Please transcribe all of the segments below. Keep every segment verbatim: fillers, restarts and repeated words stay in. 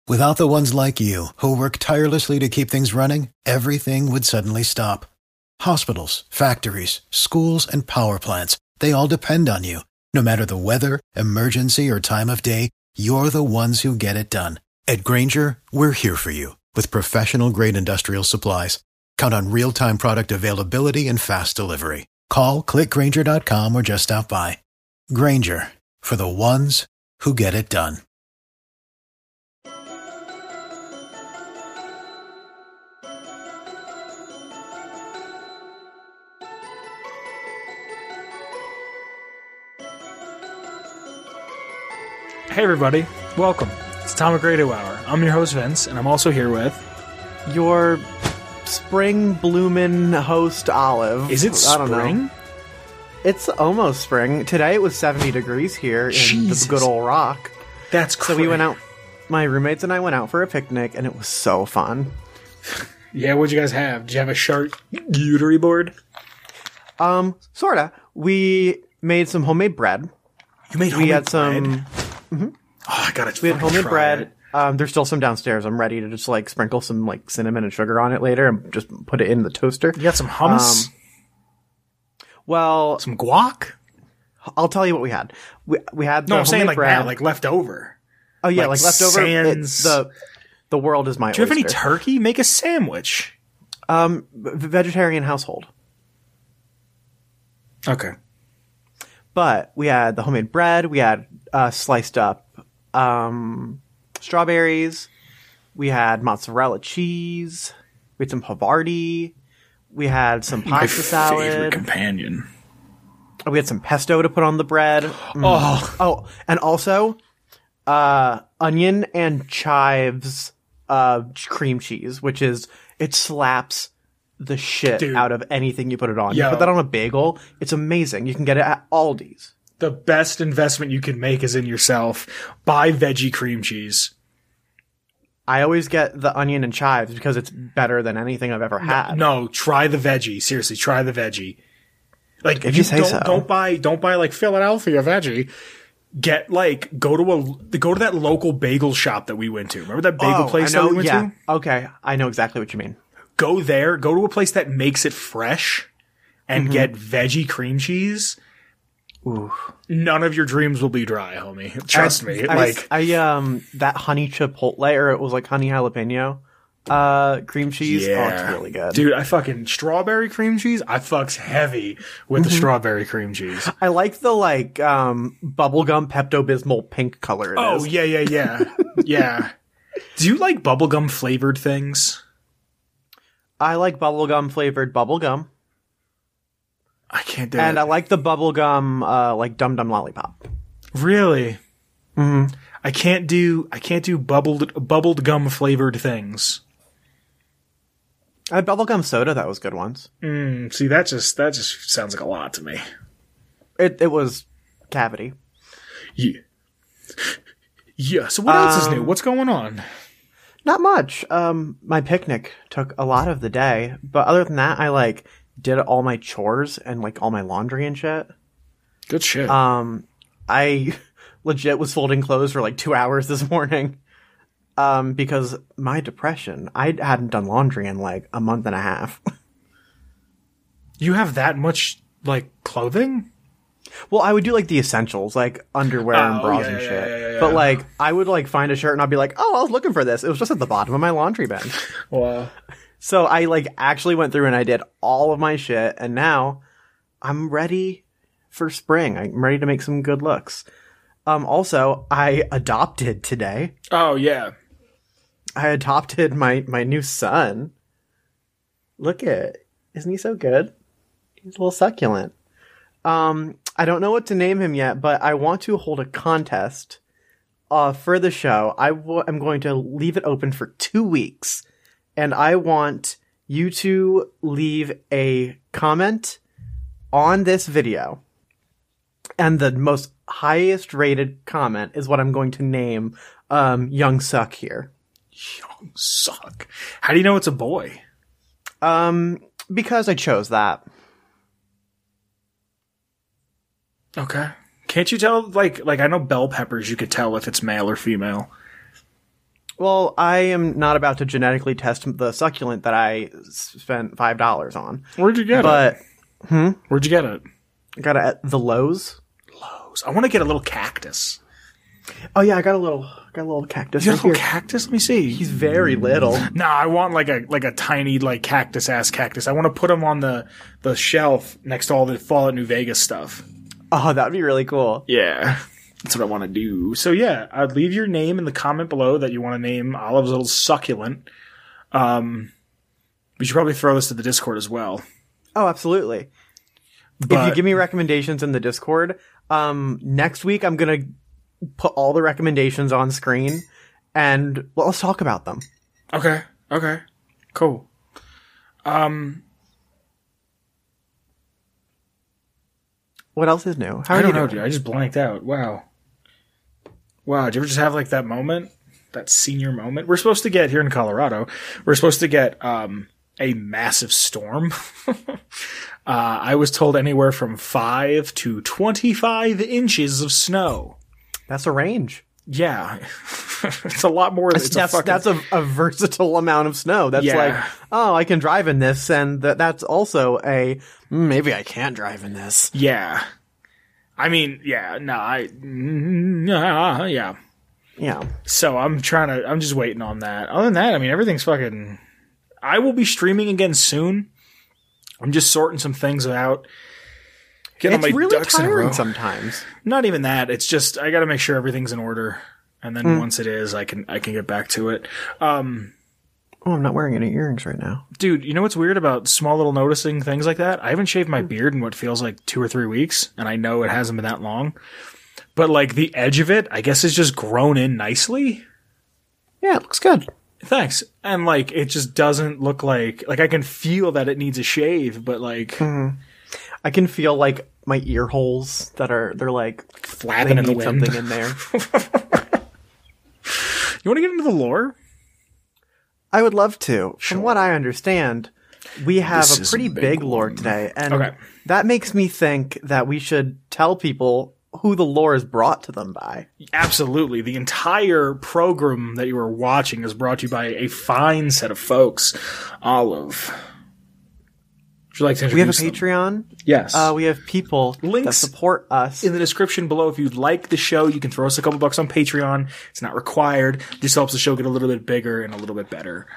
Without the ones like you, who work tirelessly to keep things running, everything would suddenly stop. Hospitals, factories, schools, and power plants, they all depend on you. No matter the weather, emergency, or time of day, you're the ones who get it done. At Grainger, we're here for you with professional-grade industrial supplies. Count on real-time product availability and fast delivery. Call, click Grainger dot com, or just stop by. Grainger, for the ones who get it done. Hey everybody, welcome. It's Tom of Radio Hour. I'm your host Vince, and I'm also here with... Your spring bloomin' host Olive. Is it I don't spring? know. It's almost spring. Today it was seventy degrees here Jesus. in the good old Rock. That's So crazy. we went out, my roommates and I went out for a picnic, and it was so fun. Yeah, what'd you guys have? Did you have a charcuterie board? Um, sorta. We made some homemade bread. You made We homemade had some... bread? Oh, I gotta We had fucking homemade try bread. it. Um, there's still some downstairs. I'm ready to just like sprinkle some like cinnamon and sugar on it later and just put it in the toaster. You got some hummus? Um, Well, some guac? I'll tell you what we had. We we had the No, I'm saying homemade like bread. that, like leftover. oh yeah, like like, leftover. it- sans- the the world is my. Do you have any oyster. turkey? Make a sandwich. um v- vegetarian household? Okay. But we had the homemade bread. We had uh, sliced up um, strawberries. We had mozzarella cheese. We had some Havarti. We had some My pasta favorite salad. companion. We had some pesto to put on the bread. Mm. Oh, Oh, and also uh, onion and chives uh, cream cheese, which is it slaps the shit Dude. out of anything you put it on. Yo. You put that on a bagel, it's amazing. You can get it at Aldi's. the best investment you can make is in yourself. Buy veggie cream cheese. I always get the onion and chives because it's better than anything I've ever had. No, try the veggie. Seriously, try the veggie. Like, If you say don't, so. don't buy, don't buy like Philadelphia veggie. Get like, go to a, go to that local bagel shop that we went to. Remember that bagel Oh, place I know, that we went yeah. to? Okay, I know exactly what you mean. Go there. Go to a place that makes it fresh, and Mm-hmm. get veggie cream cheese. Ooh. None of your dreams will be dry, homie. Trust I, me. I, like, I um that honey chipotle, or it was like honey jalapeno uh cream cheese. yeah, Oh, it's really good. dude. I fucking strawberry cream cheese. I fucks heavy with Mm-hmm. the strawberry cream cheese. I like the like um bubblegum Pepto-Bismol pink color it Oh is. yeah, yeah, yeah, yeah. Do you like bubblegum flavored things? I like bubblegum flavored bubblegum. I can't do And it. I like the bubblegum uh like Dum Dum Lollipop. Really? Mm-hmm. I can't do. I can't do bubbled bubbled gum flavored things. I had bubblegum soda that was good once. Mm, see, that just that just sounds like a lot to me. It it was cavity. Yeah. Yeah. So what else is Um, new? What's going on? Not much. Um, my picnic took a lot of the day, but other than that, I like did all my chores and like all my laundry and shit. Good shit. Um, I legit was folding clothes for like two hours this morning. Um, because my depression, I hadn't done laundry in like a month and a half. you have that much like clothing? Well, I would do like the essentials, like underwear and Oh, bras yeah, and yeah, shit. yeah, yeah, yeah. But like, I would like find a shirt and I'd be like, oh, I was looking for this. It was just at the bottom of my laundry bin. Wow. So I like actually went through and I did all of my shit, and now I'm ready for spring. I'm ready to make some good looks. Um, also, I adopted today. Oh yeah. I adopted my my new son. Look at, isn't he so good? He's a little succulent. Um, I don't know what to name him yet, but I want to hold a contest uh, for the show. I w- am going to leave it open for two weeks. And I want you to leave a comment on this video. And the most highest rated comment is what I'm going to name um, Young Suck here. Young Suck. How do you know it's a boy? Um, because I chose that. Okay. Can't you tell, like, like I know bell peppers, you could tell if it's male or female. Well, I am not about to genetically test the succulent that I spent five dollars on. Where'd you get but, it? But, hmm? Where'd you get it? I got it at the Lowe's. Lowe's. I want to get a little cactus. Oh yeah, I got a little, got a little cactus. You right got a little here. cactus? Let me see. He's very little. Nah, I want like a like a tiny like cactus ass cactus. I want to put him on the the shelf next to all the Fallout New Vegas stuff. Oh, that'd be really cool. Yeah, that's what I want to do. So yeah, I'd leave your name in the comment below that you want to name Olive's little succulent. Um, we should probably throw this to the Discord as well. Oh, absolutely. But, if you give me recommendations in the Discord, um, next week I'm gonna put all the recommendations on screen, and well, let's talk about them. Okay. Okay. Cool. Um, what else is new? How I are don't you know, doing? dude. I just blanked out. Wow. Wow. Did you ever just have like that moment, that senior moment? We're supposed to get here in Colorado. We're supposed to get um a massive storm. uh, I was told anywhere from five to twenty-five inches of snow. That's a range. Yeah. It's a lot more. That's It's that's, a fucking, that's a, a versatile amount of snow. That's Yeah. like, oh, I can drive in this, and that that's also a "Mm, maybe I can't drive in this." yeah. I mean, yeah, no, I, nah, yeah. Yeah. So I'm trying to, I'm just waiting on that. Other than that, I mean, everything's fucking, I will be streaming again soon. I'm just sorting some things out. Getting It's all my really ducks in a row. tiring sometimes. Not even that. It's just, I gotta make sure everything's in order. And then Mm. once it is, I can, I can get back to it. Um, Oh, I'm not wearing any earrings right now. dude, you know what's weird about small little noticing things like that? I haven't shaved my beard in what feels like two or three weeks. And I know it hasn't been that long. But like the edge of it, I guess is just grown in nicely. Yeah, it looks good. Thanks. And like, it just doesn't look like, like I can feel that it needs a shave, but like I can feel like my ear holes that are they're like flapping they in the need wind. something in there. You want to get into the lore? I would love to. Sure. From what I understand, we have This a is pretty a big big lore one. today, and Okay. that makes me think that we should tell people who the lore is brought to them by. Absolutely. The entire program that you are watching is brought to you by a fine set of folks. Olive. Would you like to We have a introduce them? Patreon. Yes. Uh, we have people that Links support us. in the description below. If you'd like the show, you can throw us a couple bucks on Patreon. It's not required. It just helps the show get a little bit bigger and a little bit better.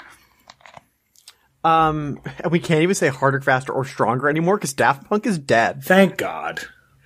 Um, and we can't even say harder, faster, or stronger anymore because Daft Punk is dead. Thank God.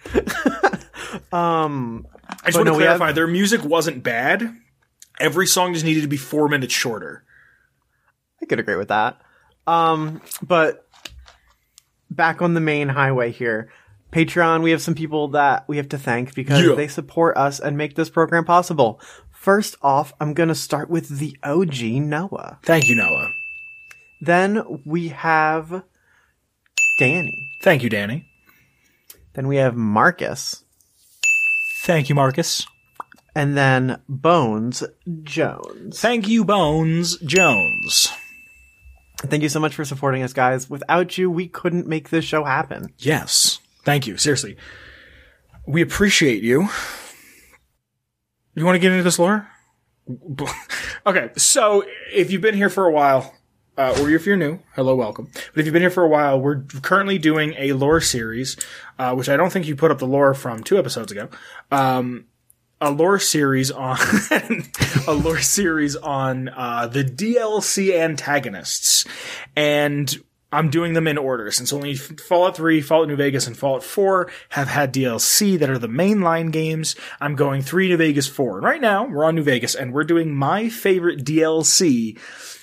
Um, I just But want no, to we have- clarify, their music wasn't bad. Every song just needed to be four minutes shorter. I could agree with that. Um, but back on the main highway here, Patreon, we have some people that we have to thank because Yeah. they support us and make this program possible. First off, I'm going to start with the O G Noah. Thank you, Noah. Then we have Danny. Thank you, Danny. Then we have Marcus. Thank you, Marcus. And then Bones Jones. Thank you, Bones Jones. Thank you so much for supporting us, guys. Without you, we couldn't make this show happen. Yes. Thank you. Seriously. We appreciate you. You want to get into this lore? Okay, so if you've been here for a while, uh, or if you're new, hello, welcome. But if you've been here for a while, we're currently doing a lore series, uh, which I don't think you put up the lore from two episodes ago. Um, a lore series on a lore series on uh, the D L C antagonists, and I'm doing them in order since only Fallout three, Fallout New Vegas, and Fallout four have had D L C that are the mainline games. I'm going three, New Vegas, four, and right now we're on New Vegas, and we're doing my favorite D L C.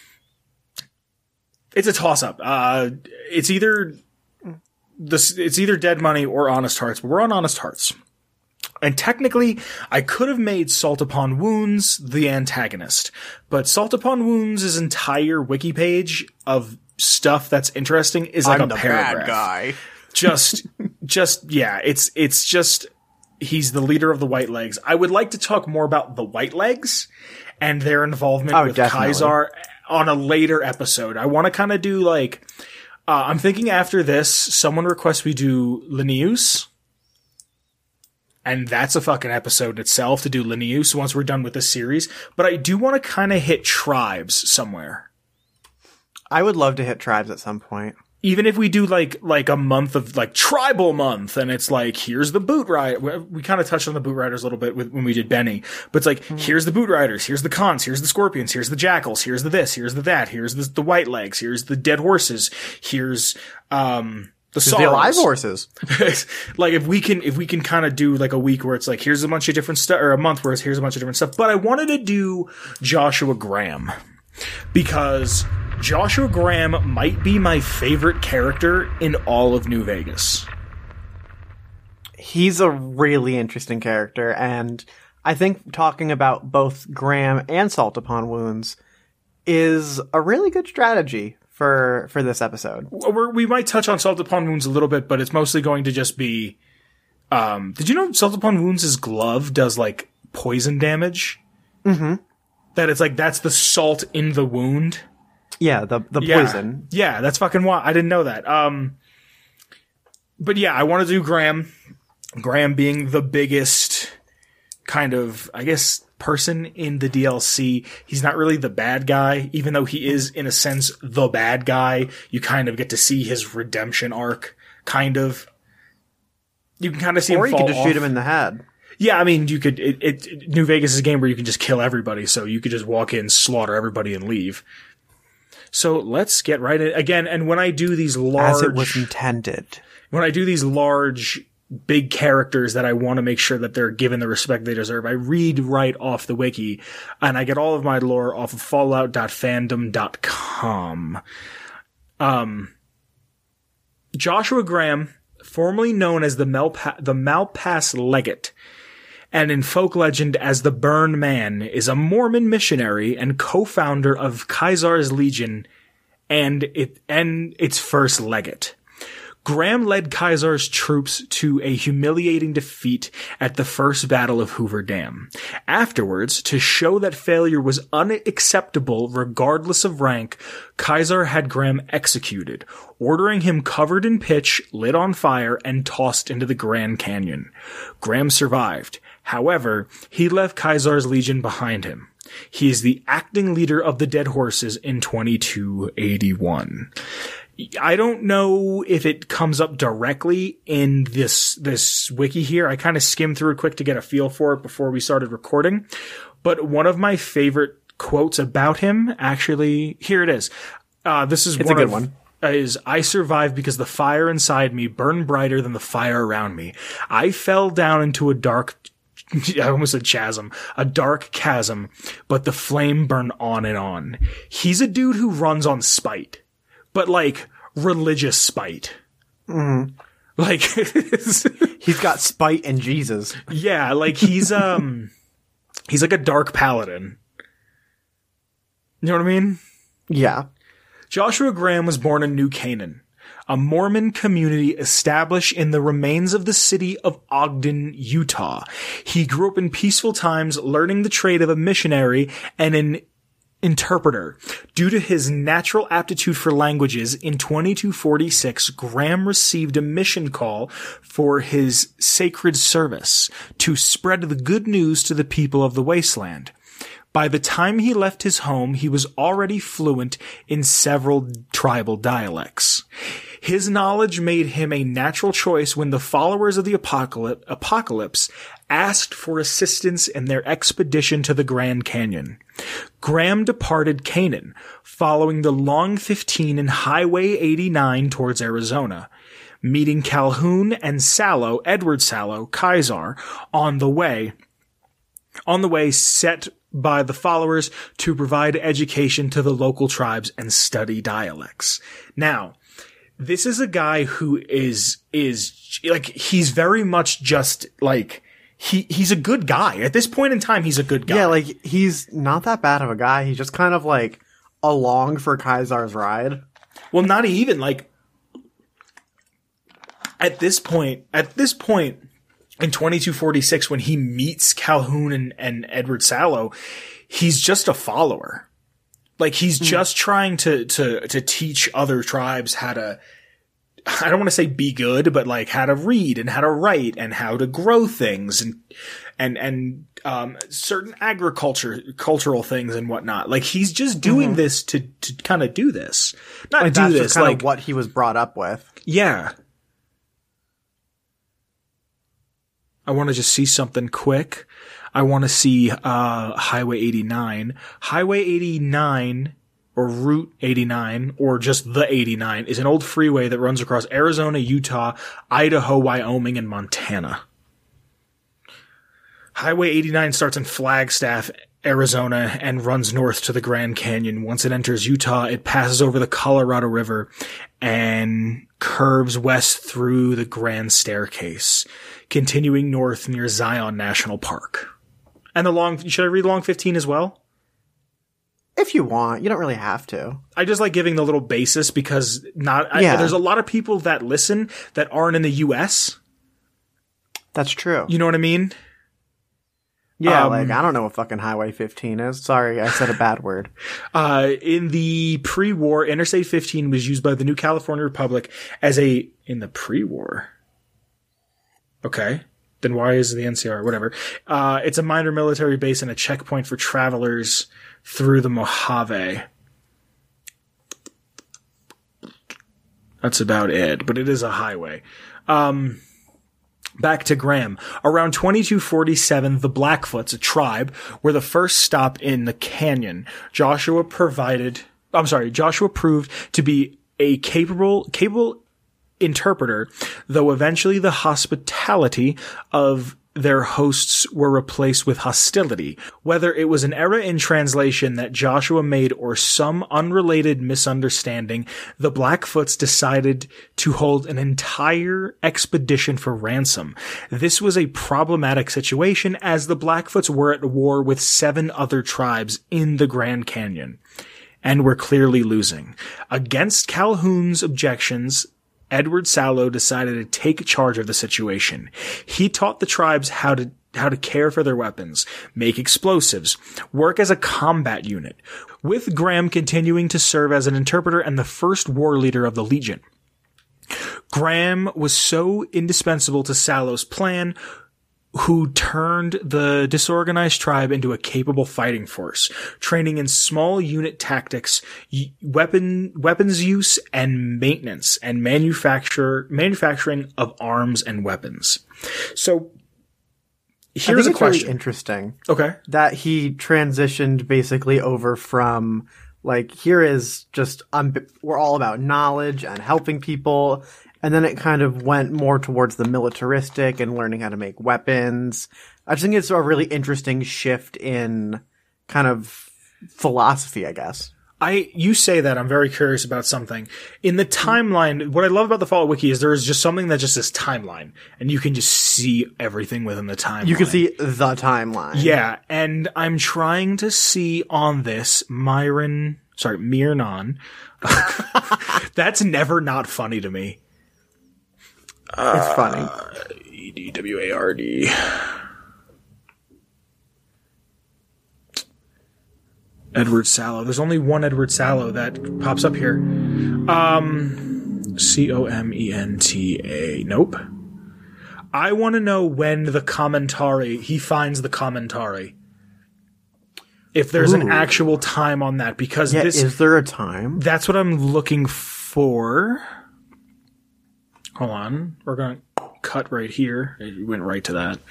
It's a toss up. Uh, it's either this, it's either Dead Money or Honest Hearts, but we're on Honest Hearts. And technically, I could have made Salt Upon Wounds the antagonist, but Salt Upon Wounds' entire wiki page of stuff that's interesting is like I'm a the paragraph. bad guy. Just, just, yeah, it's, it's just, he's the leader of the White Legs. I would like to talk more about the White Legs and their involvement Oh, with definitely. Kaisar on a later episode. I want to kind of do like, uh, I'm thinking after this, someone requests we do Linnaeus. And that's a fucking episode itself to do Linneus once we're done with this series. But I do want to kind of hit tribes somewhere. I would love to hit tribes at some point. Even if we do like like a month of like tribal month, and it's like, here's the boot rider. We, we kind of touched on the boot riders a little bit with, when we did Benny, but it's like, mm-hmm. here's the boot riders, here's the cons, here's the scorpions, here's the jackals, here's the this, here's the that, here's the, the white legs, here's the dead horses, here's um the the alive horses. Like if we can if we can kind of do like a week where it's like, here's a bunch of different stuff, or a month where it's here's a bunch of different stuff. But I wanted to do Joshua Graham because Joshua Graham might be my favorite character in all of New Vegas. He's a really interesting character, and I think talking about both Graham and Salt Upon Wounds is a really good strategy for for this episode. We're, we might touch on Salt Upon Wounds a little bit, but it's mostly going to just be... Um, did you know Salt Upon Wounds' glove does, like, poison damage? Mm-hmm. That it's like, that's the salt in the wound? Yeah, the the yeah. poison. Yeah, that's fucking wild. I didn't know that. Um, but yeah, I want to do Graham. Graham being the biggest kind of, I guess, person in the D L C. He's not really the bad guy, even though he is, in a sense, the bad guy. You kind of get to see his redemption arc, kind of. You can kind of see or him you fall could just off. shoot him in the head. Yeah, I mean, you could. It, it New Vegas is a game where you can just kill everybody, so you could just walk in, slaughter everybody, and leave. So let's get right in again. And when I do these large, as it was intended, when I do these large, big characters that I want to make sure that they're given the respect they deserve, I read right off the wiki, and I get all of my lore off of fallout dot fandom dot com. Um, Joshua Graham, formerly known as the Malpa- the Malpass Legate, and in folk legend as the Burn Man, is a Mormon missionary and co-founder of Khazar's Legion and it and its first legate. Graham led Khazar's troops to a humiliating defeat at the First Battle of Hoover Dam. Afterwards, to show that failure was unacceptable regardless of rank, Khazar had Graham executed, ordering him covered in pitch, lit on fire, and tossed into the Grand Canyon. Graham survived. However, he left Khazar's Legion behind him. He is the acting leader of the Dead Horses in twenty-two eighty-one. I don't know if it comes up directly in this this wiki here. I kind of skimmed through it quick to get a feel for it before we started recording. But one of my favorite quotes about him, actually, here it is. Uh, this is it's one a good of, one. Is I survived because the fire inside me burned brighter than the fire around me. I fell down into a dark I almost said chasm, a dark chasm, but the flame burned on and on. He's a dude who runs on spite, but like religious spite. Mm-hmm. Like he's got spite in Jesus. Yeah, like he's um he's like a dark paladin. You know what I mean? Yeah. Joshua Graham was born in New Canaan, a Mormon community established in the remains of the city of Ogden, Utah. He grew up in peaceful times, learning the trade of a missionary and an interpreter. Due to his natural aptitude for languages, in twenty-two forty-six, Graham received a mission call for his sacred service to spread the good news to the people of the wasteland. By the time he left his home, he was already fluent in several tribal dialects. His knowledge made him a natural choice when the followers of the apocalypse, apocalypse asked for assistance in their expedition to the Grand Canyon. Graham departed Canaan, following the Long fifteen and Highway eighty-nine towards Arizona, meeting Calhoun and Sallow, Edward Sallow, Khazar, on the way, on the way set by the followers to provide education to the local tribes and study dialects. Now, this is a guy who is, is, like, he's very much just, like, he, he's a good guy. At this point in time, he's a good guy. Yeah, like, he's not that bad of a guy. He's just kind of, like, along for Khazar's ride. Well, not even, like, at this point, at this point, in twenty-two forty-six, when he meets Calhoun and, and Edward Sallow, he's just a follower. Like, he's mm. just trying to, to, to teach other tribes how to, I don't want to say be good, but like how to read and how to write and how to grow things and, and, and, um, certain agriculture, cultural things and whatnot. Like he's just doing mm-hmm. this to, to kind of do this. Not like do that's this, just kind like of what he was brought up with. Yeah. I want to just see something quick. I want to see, uh, Highway eighty-nine. Highway eighty-nine, or Route eighty-nine, or just the eighty-nine, is an old freeway that runs across Arizona, Utah, Idaho, Wyoming, and Montana. Highway eighty-nine starts in Flagstaff, Arizona, and runs north to the Grand Canyon. Once it enters Utah, it passes over the Colorado River and curves west through the Grand Staircase, continuing north near Zion National Park. And the long, should I read Long fifteen as well? If you want, you don't really have to. I just like giving the little basis because not, yeah. I, there's a lot of people that listen that aren't in the U S. That's true. You know what I mean? Yeah, um, like, I don't know what fucking Highway fifteen is. Sorry, I said a bad word. Uh, in the pre-war, Interstate fifteen was used by the New California Republic as a, in the pre-war. Okay. Then why is the N C R? Whatever. Uh, it's a minor military base and a checkpoint for travelers through the Mojave. That's about it, but it is a highway. Um, back to Graham. Around twenty-two forty-seven, the Blackfoots, a tribe, were the first stop in the canyon. Joshua provided, I'm sorry, Joshua proved to be a capable, capable interpreter, though eventually the hospitality of their hosts were replaced with hostility. Whether it was an error in translation that Joshua made or some unrelated misunderstanding, the Blackfoots decided to hold an entire expedition for ransom. This was a problematic situation as the Blackfoots were at war with seven other tribes in the Grand Canyon and were clearly losing. Against Calhoun's objections, Edward Sallow decided to take charge of the situation. He taught the tribes how to how to care for their weapons, make explosives, work as a combat unit, with Graham continuing to serve as an interpreter and the first war leader of the Legion. Graham was so indispensable to Sallow's plan, who turned the disorganized tribe into a capable fighting force, training in small unit tactics, weapon, weapons use and maintenance, and manufacture, manufacturing of arms and weapons. So here's a question. Really interesting. Okay. That he transitioned basically over from like, here is just, um, we're all about knowledge and helping people. And then it kind of went more towards the militaristic and learning how to make weapons. I just think it's a really interesting shift in kind of philosophy, I guess. I, you say that, I'm very curious about something. In the timeline, what I love about the Fallout Wiki is there is just something that just says timeline. And you can just see everything within the timeline. You can see the timeline. Yeah, and I'm trying to see on this, Myron, sorry, Mirnon. That's never not funny to me. It's funny. Uh, E D W A R D. Edward Sallow. There's only one Edward Sallow that pops up here. Um, C O M E N T A. Nope. I want to know when the commentary, he finds the commentary. If there's Ooh. an actual time on that, because yeah, this. Is there a time? That's what I'm looking for. Hold on. We're going to cut right here. It went right to that.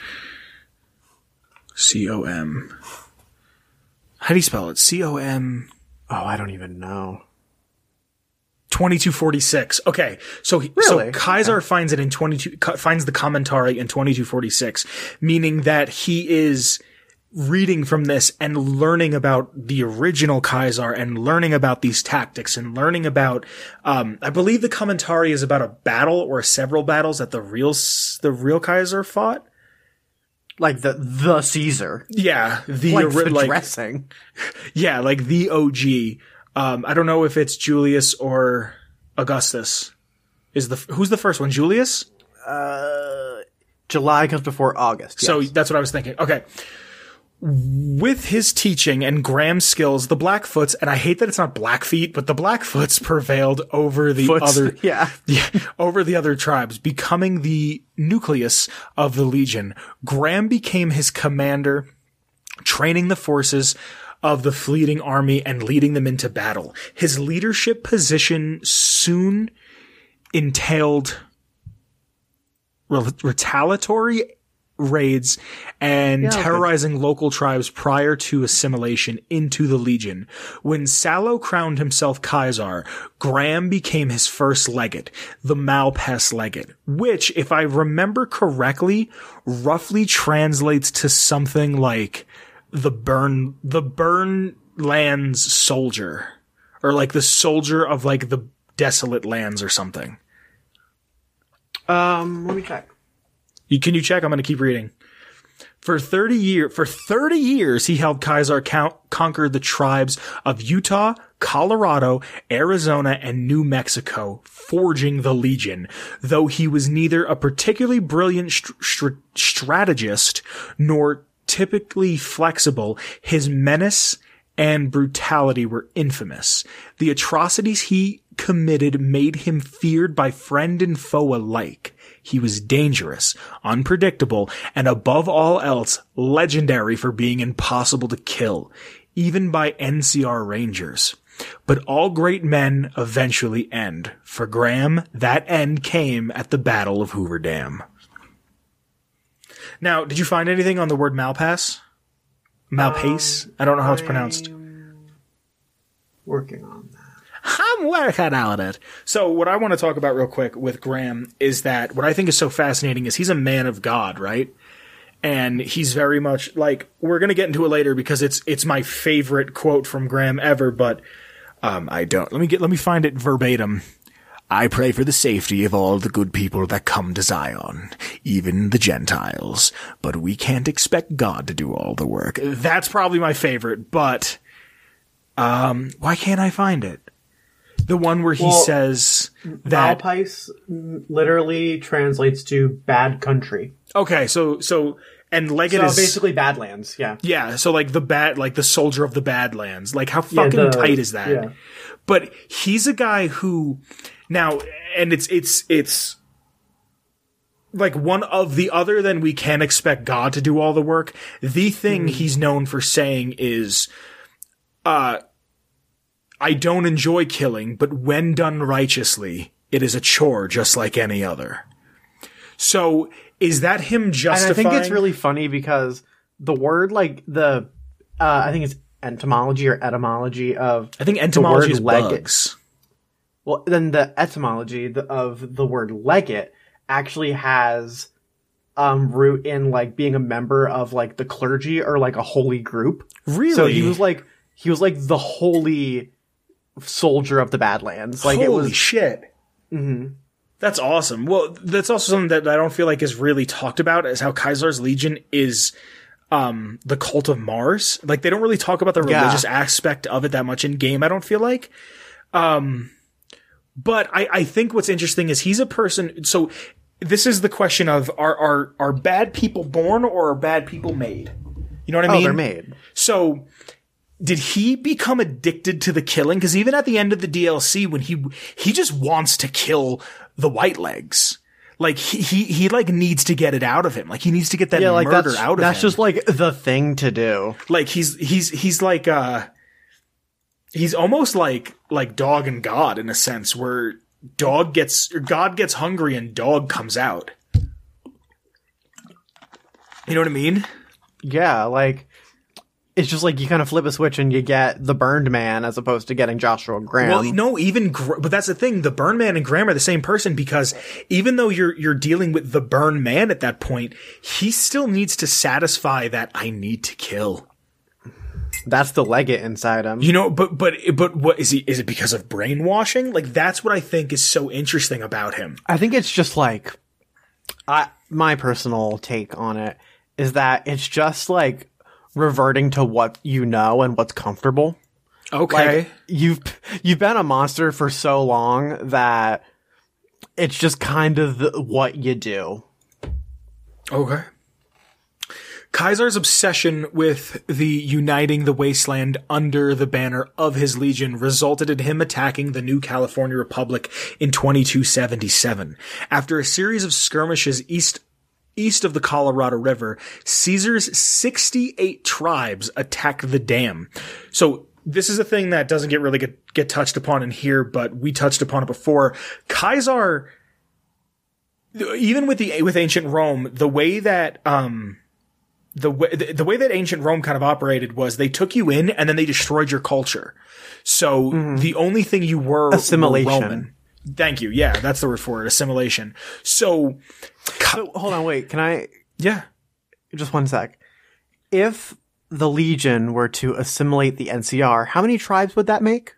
C O M. How do you spell it? C O M. Oh, I don't even know. twenty-two forty-six. Okay. So, really? so Kaiser okay. finds it in twenty-two, finds the commentary in twenty-two forty-six, meaning that he is reading from this and learning about the original Kaiser and learning about these tactics and learning about, um, I believe the commentary is about a battle or several battles that the real, the real Kaiser fought. Like the, the Caesar. Yeah. The, like ori- the like, dressing. Yeah. Like the O G. Um, I don't know if it's Julius or Augustus. Is the, who's the first one? Julius? Uh, July comes before August. Yes. So that's what I was thinking. Okay. with his teaching and Graham's skills, the Blackfoots, and I hate that it's not Blackfeet, but the Blackfoots prevailed over the Foots, other, yeah. yeah, over the other tribes, becoming the nucleus of the Legion. Graham became his commander, training the forces of the fleeting army and leading them into battle. His leadership position soon entailed re- retaliatory raids and Yeah, okay. terrorizing local tribes prior to assimilation into the Legion. When Salo crowned himself Caesar, Graham became his first legate, the Malpais legate, which, if I remember correctly, roughly translates to something like the burn, the burn lands soldier, or like the soldier of like the desolate lands or something. Um, let me check. You, can you check? I'm going to keep reading. For thirty year, for thirty years, he helped Caesar count, conquer the tribes of Utah, Colorado, Arizona, and New Mexico, forging the Legion. Though he was neither a particularly brilliant str- str- strategist nor typically flexible, his menace and brutality were infamous. The atrocities he committed made him feared by friend and foe alike. He was dangerous, unpredictable, and above all else, legendary for being impossible to kill, even by N C R Rangers. But all great men eventually end. For Graham, that end came at the Battle of Hoover Dam. Now, did you find anything on the word Malpais? Malpais? Um, I don't know how it's pronounced. Working on that. I'm working on it. So what I want to talk about real quick with Graham is that what I think is so fascinating is he's a man of God, right? And he's very much like, we're going to get into it later because it's it's my favorite quote from Graham ever, but um, I don't. Let me get let me find it verbatim. I pray for the safety of all the good people that come to Zion, even the Gentiles, but we can't expect God to do all the work. That's probably my favorite, but um, why can't I find it? The one where he well, says that Malpais literally translates to bad country. Okay, so so and Legate so is basically Badlands, yeah. Yeah, so like the bad like the soldier of the Badlands. Like how fucking yeah, the, tight is that? Yeah. But he's a guy who now and it's it's it's like one of the other than we can expect God to do all the work. The thing mm. he's known for saying is uh I don't enjoy killing, but when done righteously, it is a chore just like any other. So, is that him justifying? And I think it's really funny because the word, like, the, uh, I think it's entomology or etymology of I think entomology is legate. bugs. Well, then the etymology of the word legate actually has um, root in, like, being a member of, like, the clergy or, like, a holy group. Really? So he was, like, he was, like, the holy soldier of the Badlands. Like, Holy it was shit. Mm-hmm. That's awesome. Well, that's also something that I don't feel like is really talked about, is how Caesar's Legion is um, the cult of Mars. Like, they don't really talk about the religious yeah. aspect of it that much in game, I don't feel like. Um, but I, I think what's interesting is he's a person. So this is the question of are, are, are bad people born or are bad people made? You know what I oh, mean? They're made. So did he become addicted to the killing? Because even at the end of the D L C, when he he just wants to kill the Whitelegs, like he he, he like needs to get it out of him. Like he needs to get that yeah, like murder that's, out of that's him. That's just like the thing to do. Like he's he's he's like uh he's almost like like Dog and God in a sense, where Dog gets or God gets hungry and Dog comes out. You know what I mean? Yeah, like. It's just like you kind of flip a switch and you get the Burned Man as opposed to getting Joshua Graham. Well, no, even, but that's the thing. The Burned Man and Graham are the same person, because even though you're, you're dealing with the Burned Man at that point, he still needs to satisfy that I need to kill. That's the legate inside him. You know, but, but, but what is he, is it because of brainwashing? Like, that's what I think is so interesting about him. I think it's just like, I, my personal take on it is that it's just like, reverting to what you know and what's comfortable. Okay. Like, you've you've been a monster for so long that it's just kind of the, what you do. Okay. Caesar's obsession with the uniting the wasteland under the banner of his legion resulted in him attacking the new California Republic in twenty-two seventy-seven. After a series of skirmishes east east of the Colorado River, Caesar's sixty-eight tribes attacked the dam. So this is a thing that doesn't get really get, get touched upon in here, but we touched upon it before. Caesar, even with the with ancient Rome, the way that um the way the, the way that ancient Rome kind of operated was they took you in and then they destroyed your culture. So mm-hmm. the only thing you were assimilation. Were Roman. Thank you. Yeah, that's the word for it. Assimilation. So, so hold on, wait. Can I? Yeah. Just one sec. If the Legion were to assimilate the N C R, how many tribes would that make?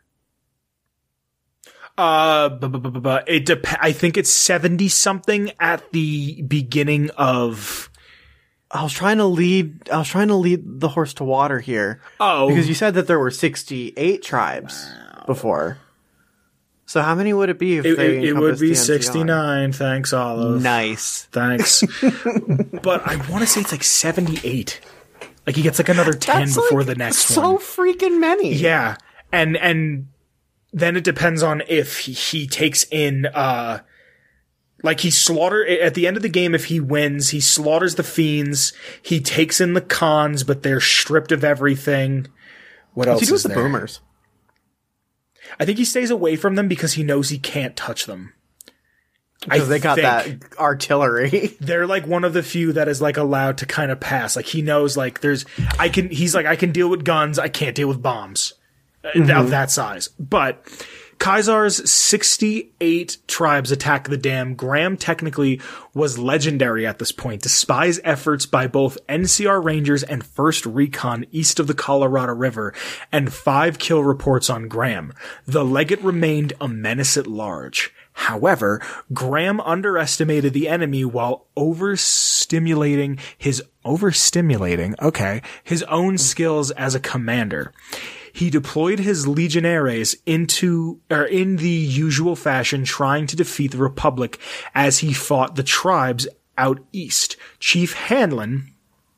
Uh, bu- bu- bu- bu- it dep- I think it's seventy something at the beginning of. I was trying to lead. I was trying to lead the horse to water here. Oh, because you said that there were sixty-eight tribes wow. before. So how many would it be if it, they? It, it would be sixty-nine. Thanks, Olive. Nice. Thanks. But I want to say it's like seventy-eight. Like he gets like another ten That's before like the next so one. So freaking many. Yeah, and and then it depends on if he, he takes in. uh Like he slaughter at the end of the game. If he wins, he slaughters the fiends. He takes in the cons, but they're stripped of everything. What else? What's he do is with the there? boomers? I think he stays away from them because he knows he can't touch them. Because they got that artillery. They're like one of the few that is like allowed to kind of pass. Like he knows like there's, I can, he's like, I can deal with guns. I can't deal with bombs mm-hmm. of that size. But Caesar's sixty-eight tribes attack the dam. Graham technically was legendary at this point, despite efforts by both N C R Rangers and First Recon east of the Colorado River, and five kill reports on Graham. The legate remained a menace at large. However, Graham underestimated the enemy while overstimulating his overstimulating, okay, his own skills as a commander. He deployed his legionaries into, or in the usual fashion, trying to defeat the Republic as he fought the tribes out east. Chief Hanlon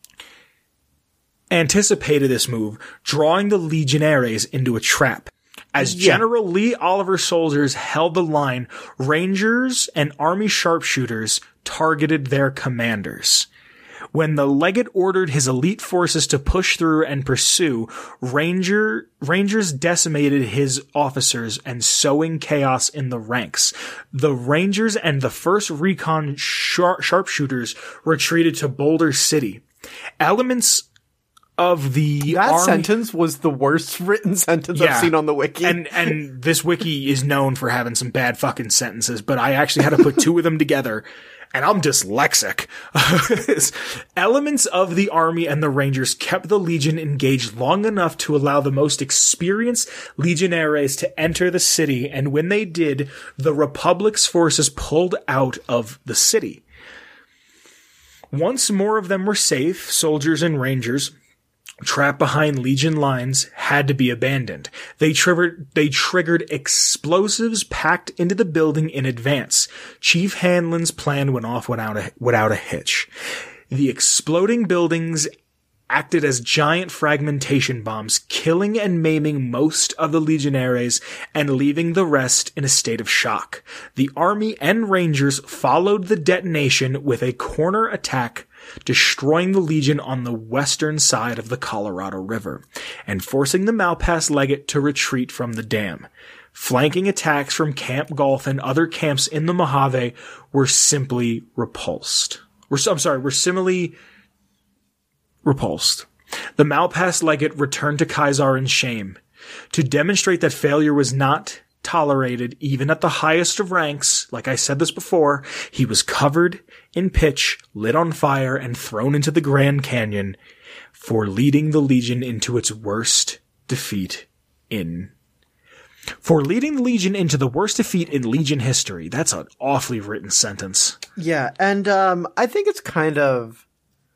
anticipated this move, drawing the legionaries into a trap. As yeah. General Lee Oliver's soldiers held the line, Rangers and Army sharpshooters targeted their commanders. When the legate ordered his elite forces to push through and pursue, Ranger, Rangers decimated his officers and sowing chaos in the ranks. The Rangers and the first Recon sharp, sharpshooters retreated to Boulder City. Elements of the that army, sentence was the worst written sentence yeah. I've seen on the wiki. And and this wiki is known for having some bad fucking sentences, but I actually had to put two of them together. And I'm dyslexic. Elements of the army and the Rangers kept the Legion engaged long enough to allow the most experienced legionaries to enter the city, and when they did, the Republic's forces pulled out of the city. Once more of them were safe, soldiers and Rangers trapped behind Legion lines had to be abandoned. They triggered, they triggered explosives packed into the building in advance. Chief Hanlon's plan went off without a, without a hitch. The exploding buildings acted as giant fragmentation bombs, killing and maiming most of the legionaries and leaving the rest in a state of shock. The army and Rangers followed the detonation with a corner attack, destroying the Legion on the western side of the Colorado River, and forcing the Malpass legate to retreat from the dam. Flanking attacks from Camp Golf and other camps in the Mojave were simply repulsed. Were, I'm sorry, were similarly repulsed. The Malpass legate returned to Caesar in shame. To demonstrate that failure was not tolerated even at the highest of ranks, like I said this before, he was covered in pitch, lit on fire, and thrown into the Grand Canyon for leading the Legion into its worst defeat in For leading the Legion into the worst defeat in Legion history. That's an awfully written sentence. Yeah, and um I think it's kind of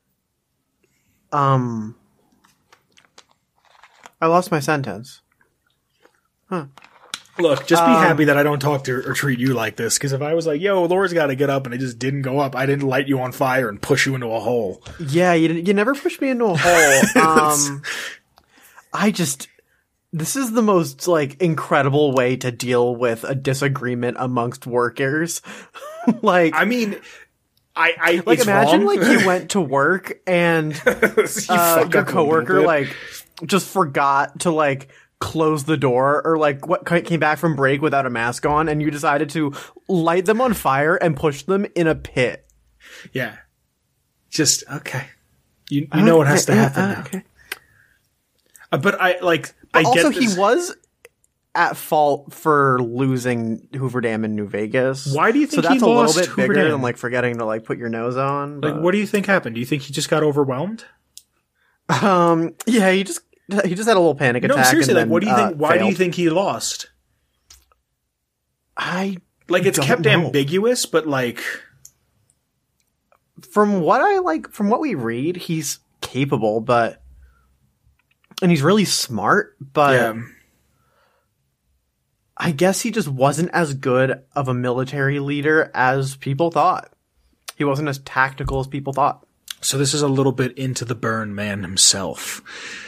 um I lost my sentence. Huh. Look, just be Um, happy that I don't talk to or treat you like this, because if I was like, yo, Laura's got to get up, and I just didn't go up, I didn't light you on fire and push you into a hole. Yeah, you you never pushed me into a hole. Um, I just this is the most like incredible way to deal with a disagreement amongst workers. like, I mean, I, I like it's imagine wrong. like you went to work and You uh, fuck your up a little coworker bit. like just forgot to like close the door, or like what came back from break without a mask on, and you decided to light them on fire and push them in a pit. Yeah. Just, okay. You you know what has to Okay, happen uh, now. okay. Uh, but I, like, I Also, get this. he was at fault for losing Hoover Dam in New Vegas. Why do you think so? That's he a lost little bit Hoover bigger Dam? than like forgetting to like put your nose on. Like, but- what do you think happened? Do you think he just got overwhelmed? Um. Yeah, he just he just had a little panic attack. No, seriously, and like, then, what do you uh, think, why do you failed. think he lost? I Like, it's don't kept know. ambiguous, but like, from what I like from what we read, he's capable, but and he's really smart, but yeah. I guess he just wasn't as good of a military leader as people thought. He wasn't as tactical as people thought. So this is a little bit into the burn man himself.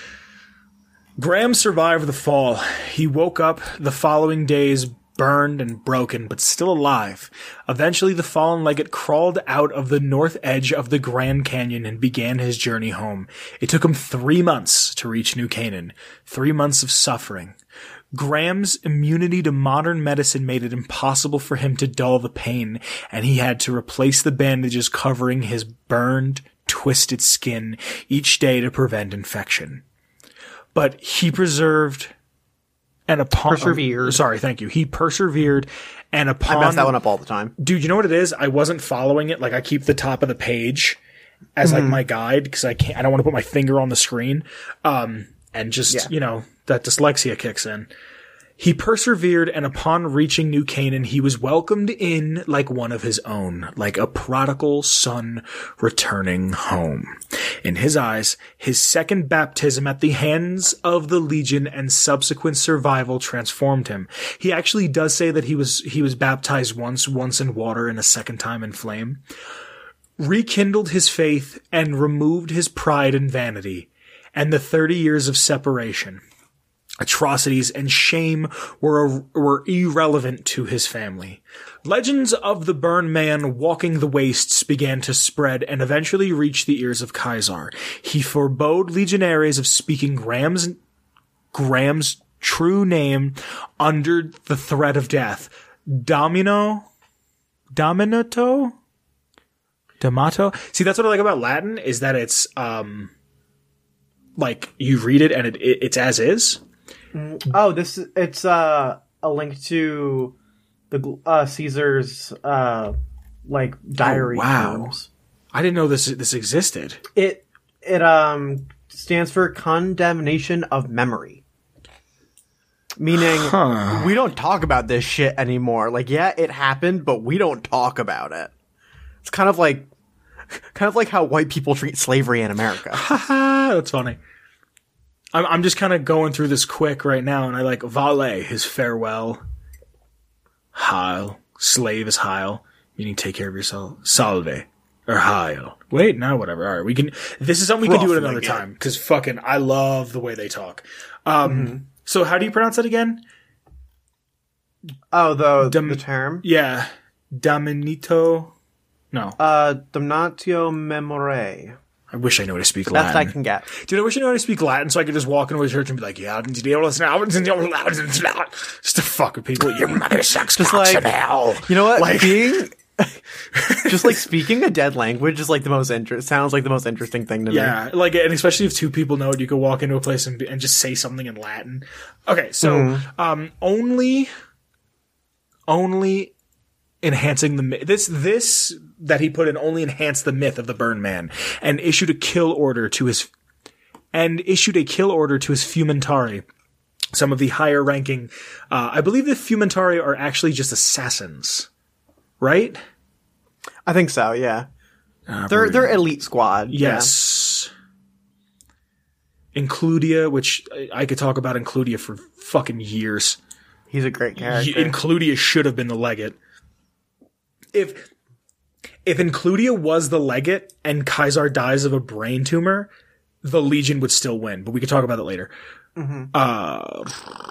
Graham survived the fall. He woke up the following days burned and broken, but still alive. Eventually, the fallen legate crawled out of the north edge of the Grand Canyon and began his journey home. It took him three months to reach New Canaan. Three months of suffering. Graham's immunity to modern medicine made it impossible for him to dull the pain, and he had to replace the bandages covering his burned, twisted skin each day to prevent infection. But he preserved and upon Persevered. sorry, thank you. He persevered, and upon I mess that one up all the time. dude, you know what it is? I wasn't following it. Like, I keep the top of the page as like my guide because I can't. I don't want to put my finger on the screen. Um, and just Yeah. you know that dyslexia kicks in. He persevered, and upon reaching New Canaan, he was welcomed in like one of his own, like a prodigal son returning home. In his eyes, his second baptism at the hands of the Legion and subsequent survival transformed him. He actually does say that he was he was baptized once, once in water and a second time in flame. Rekindled his faith and removed his pride and vanity, and the thirty years of separation. Atrocities and shame were were irrelevant to his family. Legends of the Burn Man walking the wastes began to spread and eventually reached the ears of Caesar. He forbade legionaries of speaking Graham's Graham's true name under the threat of death. Domino, Dominato, D'Amato. See, that's what I like about Latin is that it's um, like you read it and it, it it's as is. Oh, this it's uh, a link to the uh, Caesar's uh, like diary. Oh, wow. terms. I didn't know this this existed. It it um stands for condemnation of memory, meaning Huh. we don't talk about this shit anymore. Like, yeah, it happened, but we don't talk about it. It's kind of like kind of like how white people treat slavery in America. Haha, that's funny. I'm I'm just kind of going through this quick right now, and I like Vale, his farewell. Heil, slave is Heil, meaning take care of yourself. Salve, or Heil. Wait, no, whatever. All right, we can. This is something we can do at another Profligate. time because fucking I love the way they talk. Um, so how do you pronounce it again? Oh, the Dom- the term. Yeah, Dominito. No, Uh, damnatio memoriae. I wish I knew how to speak Latin. Best I can get. Dude, I wish I knew how to speak Latin so I could just walk into a church and be like, yeah, just to fuck with people. Your mother sucks Just cocks like- in hell. You know what? Like- Being just like speaking a dead language is like the most interest. Sounds like the most interesting thing to me. Yeah, like, and especially if two people know it, you could walk into a place and, and just say something in Latin. Okay, so, Mm-hmm. um, only, only enhancing the myth. This, this that he put in only enhanced the myth of the Burn Man and issued a kill order to his, and issued a kill order to his Fumentari. Some of the higher ranking, uh, I believe the Fumentari are actually just assassins, right? I think so. Yeah, Uh, they're they're elite squad. Yes. Includia, which I- I could talk about Includia for fucking years. He's a great character. He, Includia should have been the legate. If if Includia was the legate and Caesar dies of a brain tumor, the Legion would still win. But we could talk about that later. Mm-hmm. Uh,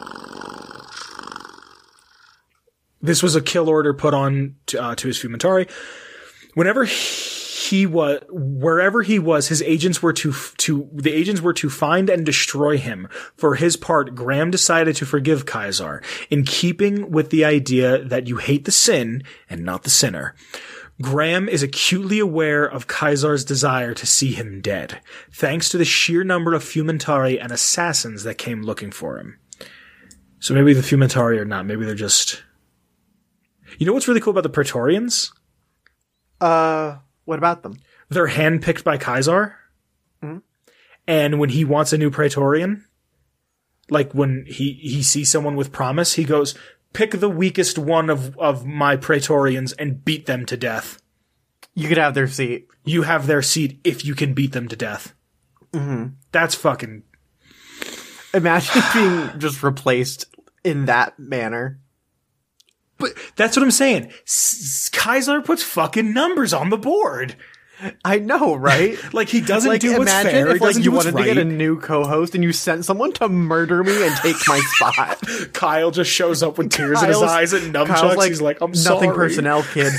this was a kill order put on to, uh, to his Fumentari. Whenever he was, wherever he was, his agents were to, to, the agents were to find and destroy him. For his part, Graham decided to forgive Caesar, in keeping with the idea that you hate the sin and not the sinner. Graham is acutely aware of Caesar's desire to see him dead, thanks to the sheer number of Fumentari and assassins that came looking for him. So maybe the Fumentari are not. Maybe they're just... You know what's really cool about the Praetorians? Uh, what about them? They're handpicked by Caesar. Mm-hmm. And when he wants a new Praetorian, like when he, he sees someone with promise, he goes... Pick the weakest one of, of my Praetorians and beat them to death. You could have their seat. You have their seat if you can beat them to death. Mm-hmm. That's fucking... Imagine being just replaced in that manner. But that's what I'm saying. S- Caesar puts fucking numbers on the board. I know, right? Like, he doesn't like, do what's imagine fair. if, like, you wanted right. to get a new co-host and you sent someone to murder me and take my spot. Kyle just shows up with tears Kyle's, in his eyes and nunchucks. Like, He's like, I'm nothing sorry. Nothing personnel, kid.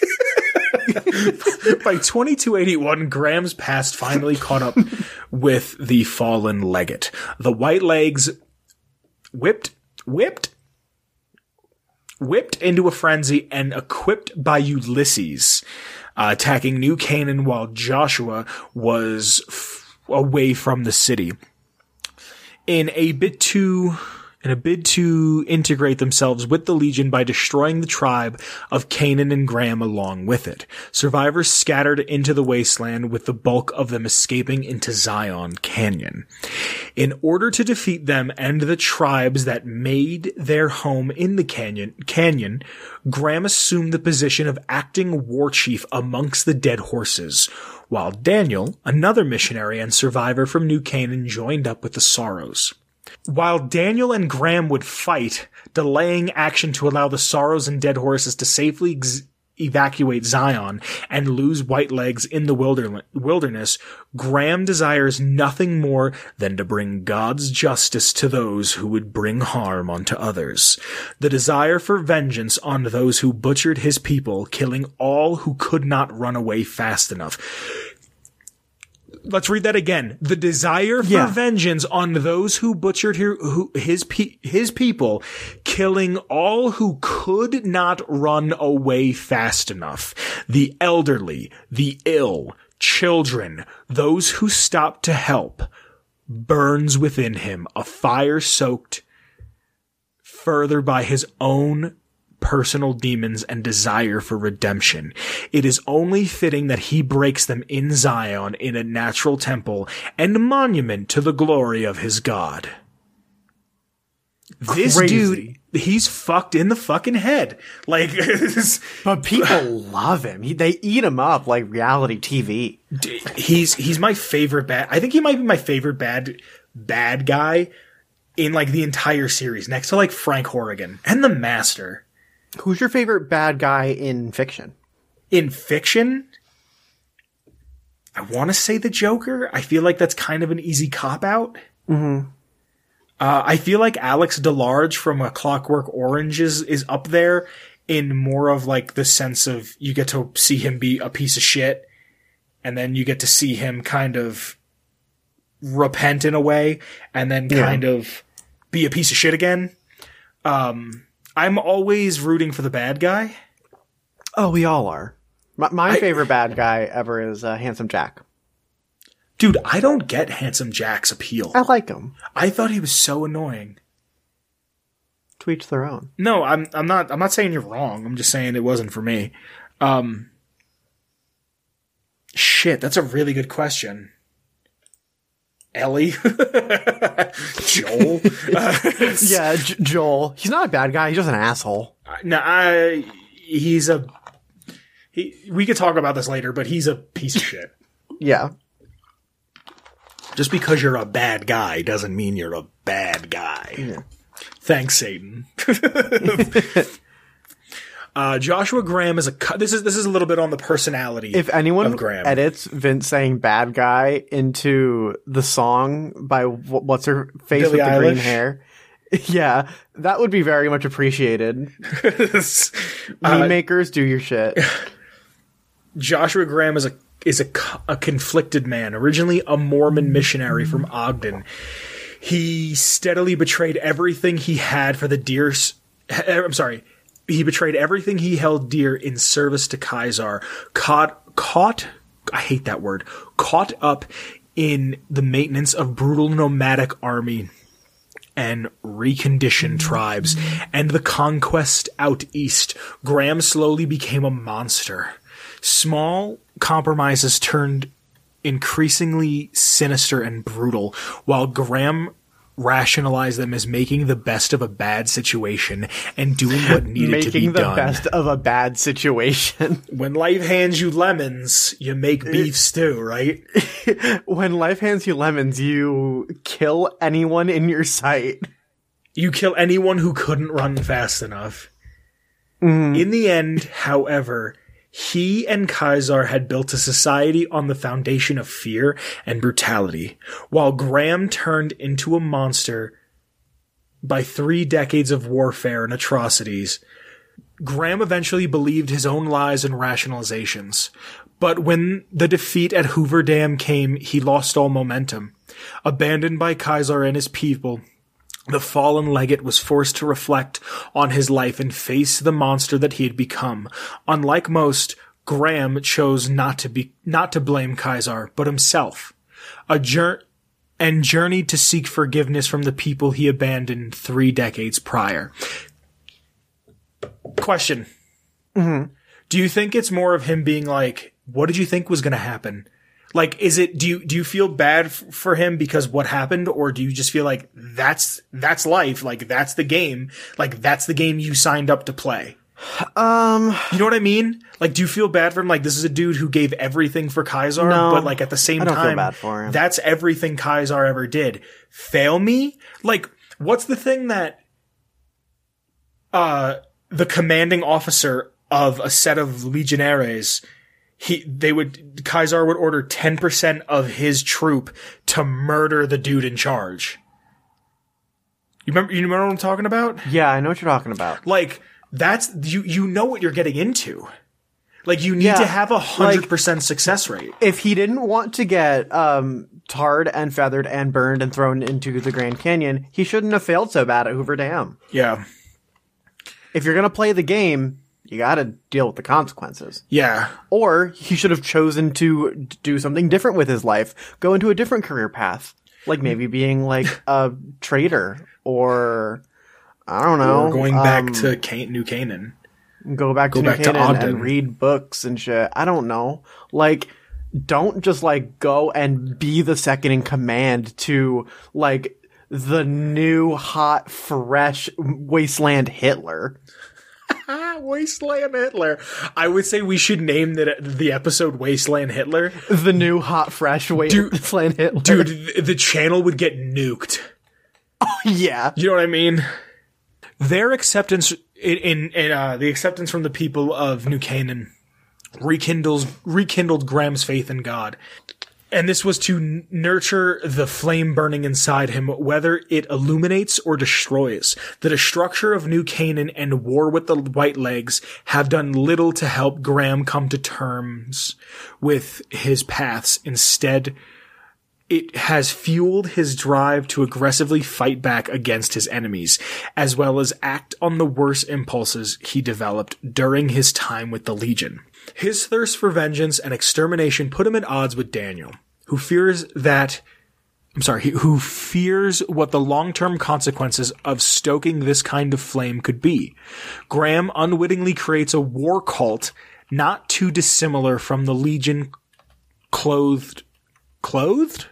By twenty-two eighty-one, Graham's past finally caught up with the fallen legate. The White Legs whipped, whipped, whipped into a frenzy and equipped by Ulysses. Uh, attacking New Canaan while Joshua was f- away from the city. In a bid to, in a bid to integrate themselves with the Legion by destroying the tribe of Canaan and Graham along with it. Survivors scattered into the wasteland, with the bulk of them escaping into Zion Canyon. In order to defeat them and the tribes that made their home in the canyon, canyon, Graham assumed the position of acting war chief amongst the dead horses, while Daniel, another missionary and survivor from New Canaan, joined up with the Sorrows. While Daniel and Graham would fight, delaying action to allow the Sorrows and dead horses to safely ex- evacuate Zion and lose White Legs in the wilder- wilderness, Graham desires nothing more than to bring God's justice to those who would bring harm onto others. The desire for vengeance on those who butchered his people, killing all who could not run away fast enough. Let's read that again. The desire for yeah. vengeance on those who butchered her, who, his pe- his people, killing all who could not run away fast enough. The elderly, the ill, children, those who stopped to help, burns within him a fire soaked further by his own personal demons and desire for redemption. It is only fitting that he breaks them in Zion in a natural temple and monument to the glory of his God. This Crazy. dude, he's fucked in the fucking head. Like, but people love him. He, they eat him up like reality T V. He's, he's my favorite bad, I think he might be my favorite bad, bad guy in like the entire series, next to like Frank Horrigan and the Master. Who's your favorite bad guy in fiction? In fiction, I want to say the Joker. I feel like that's kind of an easy cop-out. Mm-hmm. Uh, I feel like Alex DeLarge from A Clockwork Orange is, is up there in more of like the sense of you get to see him be a piece of shit, and then you get to see him kind of repent in a way, and then kind yeah. of be a piece of shit again. Um... I'm always rooting for the bad guy. Oh, we all are. My, my I, favorite bad guy ever is uh, Handsome Jack. Dude, I don't get Handsome Jack's appeal. I like him. I thought he was so annoying. To each their own. No, I'm I'm not I'm not saying you're wrong. I'm just saying it wasn't for me. Um Shit, that's a really good question. Ellie? Joel? uh, yeah, J- Joel. He's not a bad guy. He's just an asshole. No, I, he's a... He, we could talk about this later, but he's a piece of shit. Yeah. Just because you're a bad guy doesn't mean you're a bad guy. Yeah. Thanks, Satan. uh, Joshua Graham is a cu- this is this is a little bit on the personality. If anyone of Graham. edits Vince saying "bad guy" into the song by wh- what's her face Billie with the Eilish? green hair, yeah, that would be very much appreciated. uh, Meme makers, do your shit. Joshua Graham is a is a, a conflicted man. Originally a Mormon missionary from Ogden, he steadily betrayed everything he had for the dear. I'm sorry, he betrayed everything he held dear in service to Kaiser. Caught, caught. I hate that word. Caught up in the maintenance of brutal nomadic army and reconditioned tribes and the conquest out east. Graham slowly became a monster. Small compromises turned increasingly sinister and brutal, while Graham rationalized them as making the best of a bad situation and doing what needed to be Making the done. best of a bad situation. When life hands you lemons, you make beef stew, right? When life hands you lemons, you kill anyone in your sight. You kill anyone who couldn't run fast enough. Mm. In the end, however, he and Kaiser had built a society on the foundation of fear and brutality, while Graham turned into a monster by three decades of warfare and atrocities. Graham eventually believed his own lies and rationalizations, but when the defeat at Hoover Dam came, he lost all momentum. Abandoned by Kaiser and his people, the fallen legate was forced to reflect on his life and face the monster that he had become. Unlike most, Graham chose not to be not to blame Kaiser, but himself, a jour- and journeyed to seek forgiveness from the people he abandoned three decades prior. Question: Mm-hmm. Do you think it's more of him being like, "What did you think was going to happen?" Like, is it, do you, do you feel bad f- for him because what happened? Or do you just feel like that's, that's life? Like, that's the game. Like, that's the game you signed up to play. Um, You know what I mean? Like, do you feel bad for him? Like, this is a dude who gave everything for Kaiser, No, but like at the same I don't feel time, bad for him. that's everything Kaiser ever did. Fail me? Like, what's the thing that, uh, the commanding officer of a set of legionaries, He, they would, Kaiser would order ten percent of his troop to murder the dude in charge. You remember, you remember what I'm talking about? yeah, I know what you're talking about. Like, that's, you, you know what you're getting into. Like, you need Yeah, to have a hundred percent success rate. If he didn't want to get um tarred and feathered and burned and thrown into the Grand Canyon, he shouldn't have failed so bad at Hoover Dam. Yeah. If you're gonna play the game, you gotta deal with the consequences. Yeah. Or he should have chosen to d- do something different with his life, go into a different career path, like maybe being like a trader, or I don't know, Or going back um, to Can- New Canaan. go back go to New back to Canaan Ogden. and read books and shit. I don't know. Like, don't just like go and be the second in command to like the new hot fresh wasteland Hitler. Wasteland Hitler. I would say we should name the, the episode Wasteland Hitler. The new hot fresh wasteland Hitler. Dude, th- the channel would get nuked. yeah. You know what I mean? Their acceptance in, in, in uh, the acceptance from the people of New Canaan rekindles rekindled Graham's faith in God. And this was to n- nurture the flame burning inside him, whether it illuminates or destroys. The destruction of New Canaan and war with the White Legs have done little to help Graham come to terms with his paths. Instead, it has fueled his drive to aggressively fight back against his enemies, as well as act on the worst impulses he developed during his time with the Legion. His thirst for vengeance and extermination put him at odds with Daniel, who fears that, I'm sorry, who fears what the long-term consequences of stoking this kind of flame could be. Graham unwittingly creates a war cult not too dissimilar from the Legion clothed, clothed?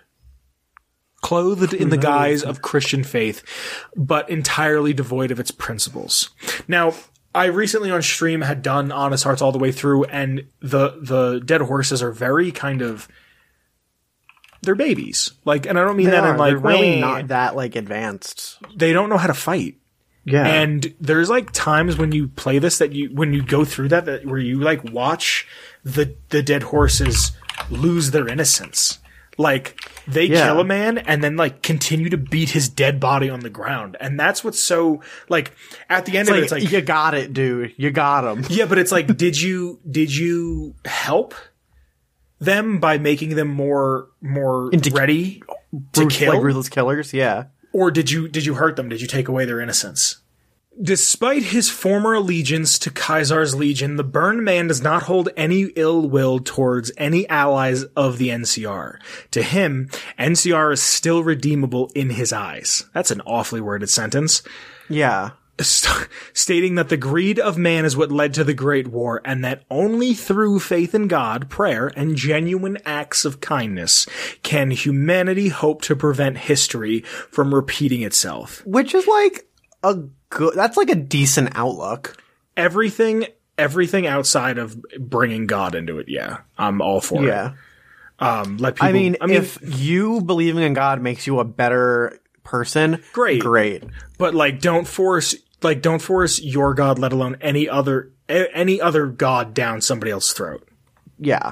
Clothed in the guise of Christian faith, but entirely devoid of its principles. Now, I recently on stream had done Honest Hearts all the way through, and the the dead horses are very kind of they're babies. Like, and I don't mean They that are. in like, They're really "Wah." not that like advanced. They don't know how to fight. Yeah. And there's like times when you play this that you, when you go through that, that where you like watch the, the dead horses lose their innocence. Like they Yeah. kill a man and then like continue to beat his dead body on the ground. And that's what's so like at the end it's of like, it, it's like, you got it, dude. You got him. yeah, but it's like, did you, did you help them by making them more, more Into- ready to kill? Like ruthless killers. Yeah. Or did you did you hurt them? Did you take away their innocence? Despite his former allegiance to Caesar's legion, the Burned Man does not hold any ill will towards any allies of the N C R. To him, N C R is still redeemable in his eyes. That's an awfully worded sentence. Yeah. St- stating that the greed of man is what led to the Great War, and that only through faith in God, prayer, and genuine acts of kindness can humanity hope to prevent history from repeating itself. Which is like a good, that's like a decent outlook. Everything, everything outside of bringing God into it, yeah, I'm all for Yeah. it. Um, let people. I mean, I mean, if you believing in God makes you a better person, Great. Great. but like, don't force, like, don't force your God, let alone any other, a- any other God down somebody else's throat. Yeah.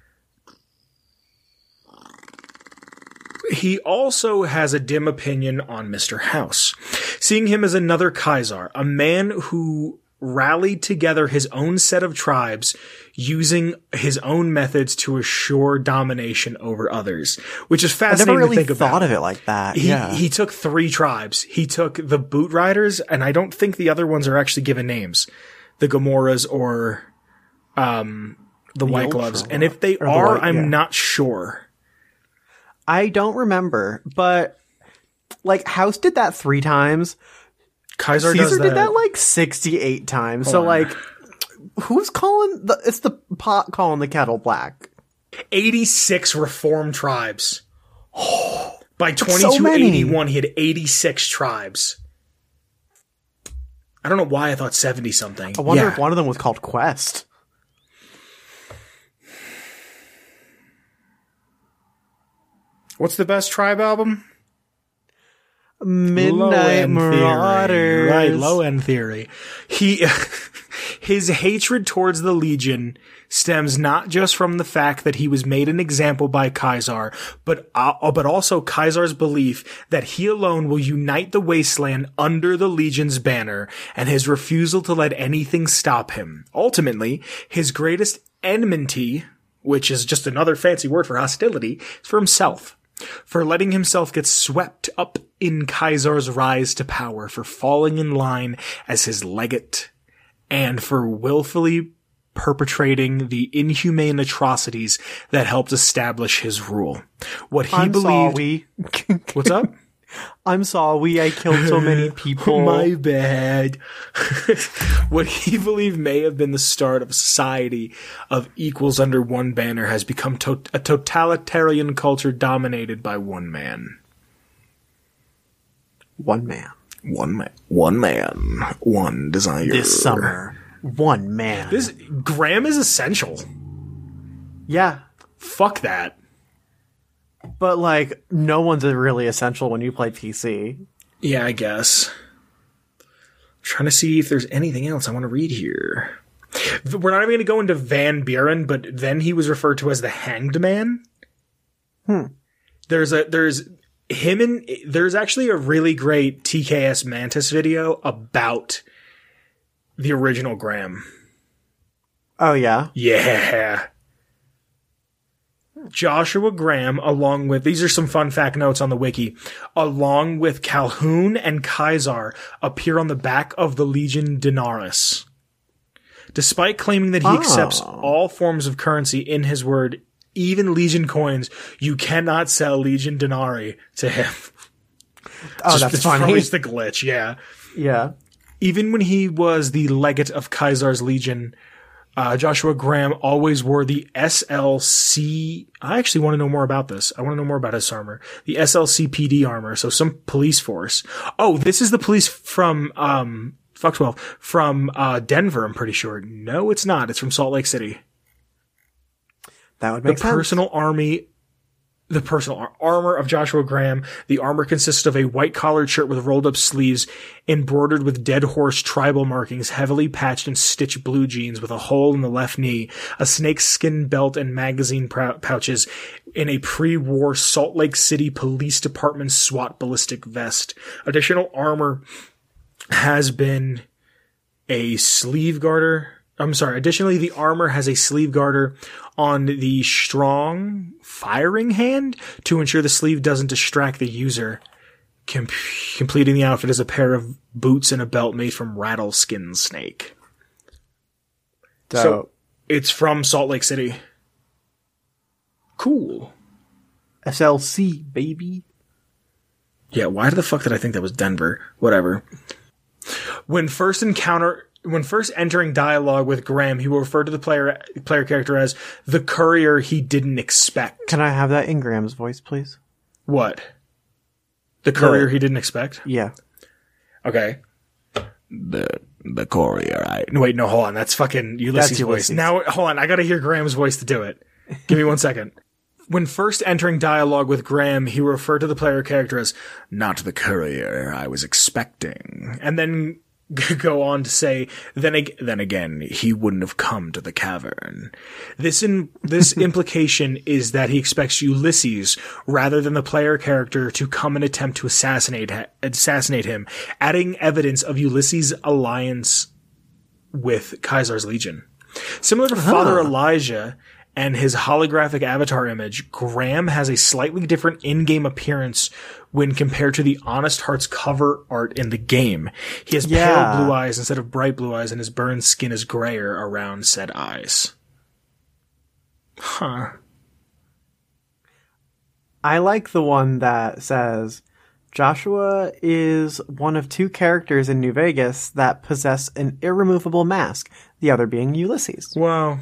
He also has a dim opinion on Mister House, seeing him as another Kaiser, a man who rallied together his own set of tribes using his own methods to assure domination over others, which is I fascinating never really to think thought about. of it like that. He, yeah. he took three tribes. He took the Boot Riders, and I don't think the other ones are actually given names. The Gamoras or um, the, White Ultra Gloves. And if they or the are, White- I'm yeah. not sure. I don't remember, but like House did that three times. Kaiser Caesar does that. did that like sixty-eight times. So on. like, who's calling the, it's the pot calling the kettle black. eighty-six reformed tribes. By so twenty-two many. eighty-one, he had eighty-six tribes. I don't know why I thought seventy something. I wonder Yeah. if one of them was called Quest. What's the best tribe album? Midnight Low-end Theory. Marauders. Right, low end theory. He, his hatred towards the Legion stems not just from the fact that he was made an example by Kaiser, but, uh, but also Kaiser's belief that he alone will unite the wasteland under the Legion's banner, and his refusal to let anything stop him. Ultimately, his greatest enmity, which is just another fancy word for hostility, is for himself. For letting himself get swept up in Kaiser's rise to power, for falling in line as his legate, and for willfully perpetrating the inhumane atrocities that helped establish his rule. What he I'm believed... sorry. What's up? I'm sorry I killed so many people. My bad. What he believed may have been the start of a society of equals under one banner has become to- a totalitarian culture dominated by one man. One man. One man. One man. One desire. This summer. One man. This Graham is essential. yeah. Fuck that. But like, no one's really essential when you play P C. Yeah, I guess. I'm trying to see if there's anything else I want to read here. We're not even going to go into Van Buren, but then he was referred to as the Hanged Man. Hmm. There's a, there's him and, there's actually a really great T K S Mantis video about the original Graham. Oh yeah. Yeah. Joshua Graham, along with, these are some fun fact notes on the wiki, along with Calhoun and Kaiser, appear on the back of the Legion Denaris. Despite claiming that he Oh. accepts all forms of currency in his word, even Legion coins, you cannot sell Legion Denarii to him. Oh, Just- that's it's funny. always the glitch, yeah. Yeah. Even when he was the legate of Kaiser's Legion, uh, Joshua Graham always wore the S L C. I actually want to know more about this. I want to know more about his armor. The S L C P D armor. So some police force. Oh, this is the police from, um, fuck twelve, from, uh, Denver, I'm pretty sure. No, it's not. It's from Salt Lake City. That would The make sense. personal army the personal ar- armor of Joshua Graham. The armor consisted of a white-collared shirt with rolled-up sleeves, embroidered with dead horse tribal markings, heavily patched and stitched blue jeans with a hole in the left knee, a snakeskin belt and magazine prou- pouches, in a pre-war Salt Lake City Police Department SWAT ballistic vest. Additional armor has been a sleeve garter. I'm sorry. Additionally, the armor has a sleeve garter on the strong firing hand to ensure the sleeve doesn't distract the user. Com- completing the outfit is a pair of boots and a belt made from rattleskin snake. Dope. So it's from Salt Lake City. Cool. S L C, baby. Yeah, why the fuck did I think that was Denver? Whatever. When first encounter, when first entering dialogue with Graham, he will refer to the player player character as the courier he didn't expect. Can I have that in Graham's voice, please? What? The courier The- he didn't expect? Yeah. Okay. The the courier. I no, wait, no, hold on. That's fucking Ulysses' That's voice. Ulysses. Now, hold on. I gotta hear Graham's voice to do it. Give me one second. When first entering dialogue with Graham, he referred to the player character as not the courier I was expecting, and then go on to say, then ag- then again, he wouldn't have come to the cavern. This in this implication is that he expects Ulysses rather than the player character to come and attempt to assassinate ha- assassinate him, adding evidence of Ulysses' alliance with Caesar's Legion. Similar to Father Elijah and his holographic avatar image, Graham has a slightly different in-game appearance when compared to the Honest Hearts cover art in the game. He has Yeah. pale blue eyes instead of bright blue eyes, and his burned skin is grayer around said eyes. Huh. I like the one that says, Joshua is one of two characters in New Vegas that possess an irremovable mask, the other being Ulysses. Wow.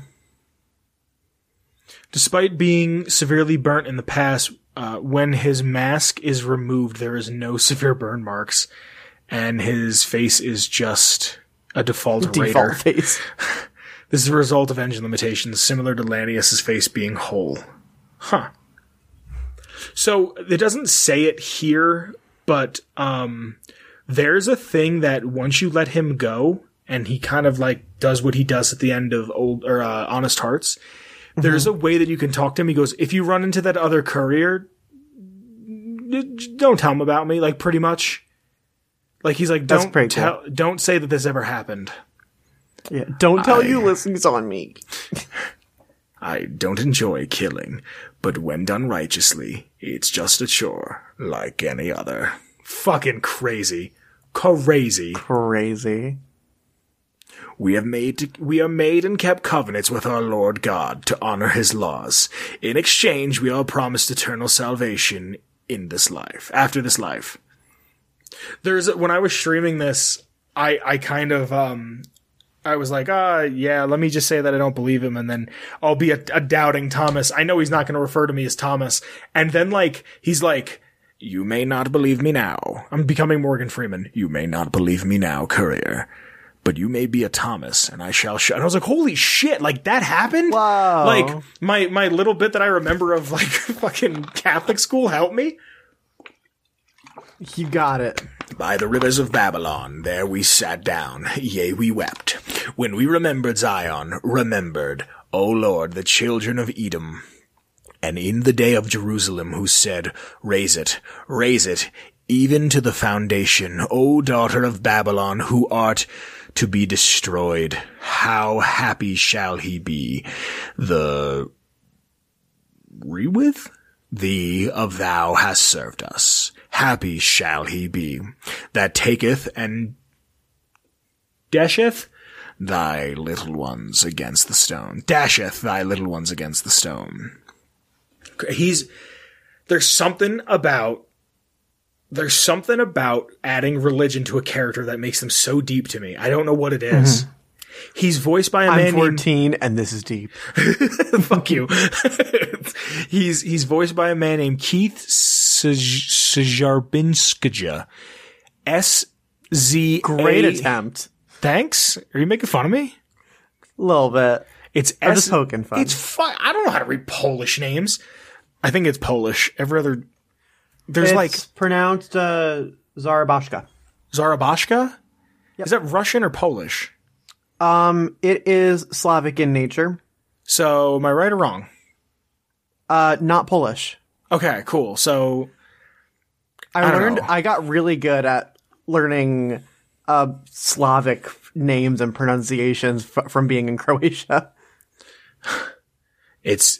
Despite being severely burnt in the past, uh, when his mask is removed, there is no severe burn marks, and his face is just a default, Default raider. face. This is a result of engine limitations, similar to Lanius's face being whole. Huh. So, it doesn't say it here, but um, there's a thing that once you let him go, and he kind of like does what he does at the end of old or uh, Honest Hearts, there's a way that you can talk to him. He goes, if you run into that other courier, don't tell him about me, like pretty much. Like he's like, That's don't pretty tell, cool. don't say that this ever happened. Yeah. Don't tell I- Ulysses on me. I don't enjoy killing, but when done righteously, it's just a chore, like any other. Fucking crazy. Crazy. Crazy. We have made to, we are made and kept covenants with our Lord God to honor his laws. In exchange, we are promised eternal salvation in this life, after this life. There's, when I was streaming this, I, I kind of, um, I was like, ah, yeah, let me just say that I don't believe him, and then I'll be a, a doubting Thomas. I know he's not going to refer to me as Thomas. And then, like, he's like, you may not believe me now. I'm becoming Morgan Freeman. You may not believe me now, courier. But you may be a Thomas, and I shall show. And I was like, holy shit, like, that happened? Wow. Like, my, my little bit that I remember of, like, fucking Catholic school helped me. You got it. By the rivers of Babylon, there we sat down, yea, we wept. When we remembered Zion, remembered, O Lord, the children of Edom. And in the day of Jerusalem, who said, raise it, raise it, even to the foundation, O daughter of Babylon, who art to be destroyed. How happy shall he be, the rewith thee of thou hast served us. Happy shall he be that taketh and dasheth thy little ones against the stone. Dasheth thy little ones against the stone. He's, there's something about, there's something about adding religion to a character that makes them so deep to me. I don't know what it is. Mm-hmm. He's voiced by a I'm man fourteen, named, and this is deep. fuck you. he's, he's voiced by a man named Keith Szarbinskaja. S Z A. Great attempt. Thanks. Are you making fun of me? A little bit. It's I'm S- just poking fun. It's fun. I don't know how to read Polish names. I think it's Polish. Every other, there's it's like pronounced uh, Zarabashka. Zarabashka. Yep. Is that Russian or Polish? Um, it is Slavic in nature. So, am I right or wrong? Uh, not Polish. Okay, cool. So, I, I don't learned. know. I got really good at learning uh Slavic names and pronunciations f- from being in Croatia. It's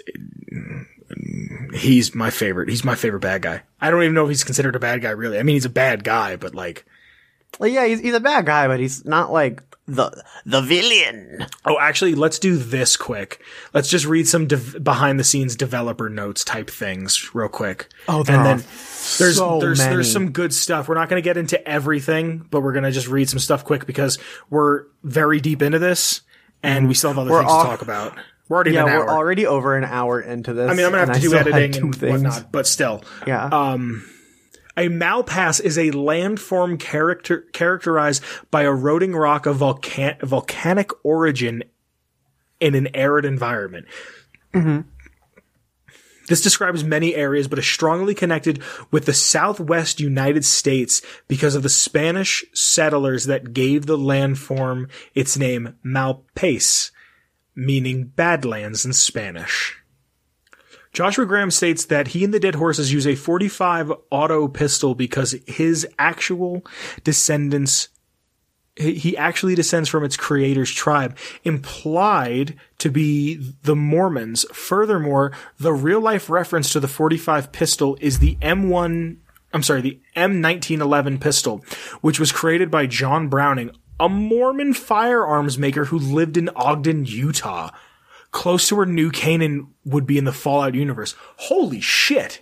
he's my favorite. He's my favorite bad guy. I don't even know if he's considered a bad guy, really. I mean, he's a bad guy, but like, Like, yeah, he's he's a bad guy, but he's not like the the villain. oh, actually, let's do this quick. Let's just read some de- behind the scenes developer notes type things real quick. Oh, there and are then there's so there's many. there's some good stuff. We're not going to get into everything, but we're going to just read some stuff quick because we're very deep into this and we still have other We're things all- to talk about. We're already Yeah, in an we're hour. already over an hour into this. I mean, I'm gonna have and to I do still had editing two and things. whatnot, but still. Yeah. Um, a malpass is a landform character characterized by eroding rock of volcan- volcanic origin in an arid environment. Mm-hmm. This describes many areas, but is strongly connected with the southwest United States because of the Spanish settlers that gave the landform its name Malpais, meaning Badlands in Spanish. Joshua Graham states that he and the Dead Horses use a forty-five auto pistol because his actual descendants, he actually descends from its creator's tribe, implied to be the Mormons. Furthermore, the real life reference to the forty-five pistol is the M one, I'm sorry, the M nineteen eleven pistol, which was created by John Browning, a Mormon firearms maker who lived in Ogden, Utah, close to where New Canaan would be in the Fallout universe. Holy shit.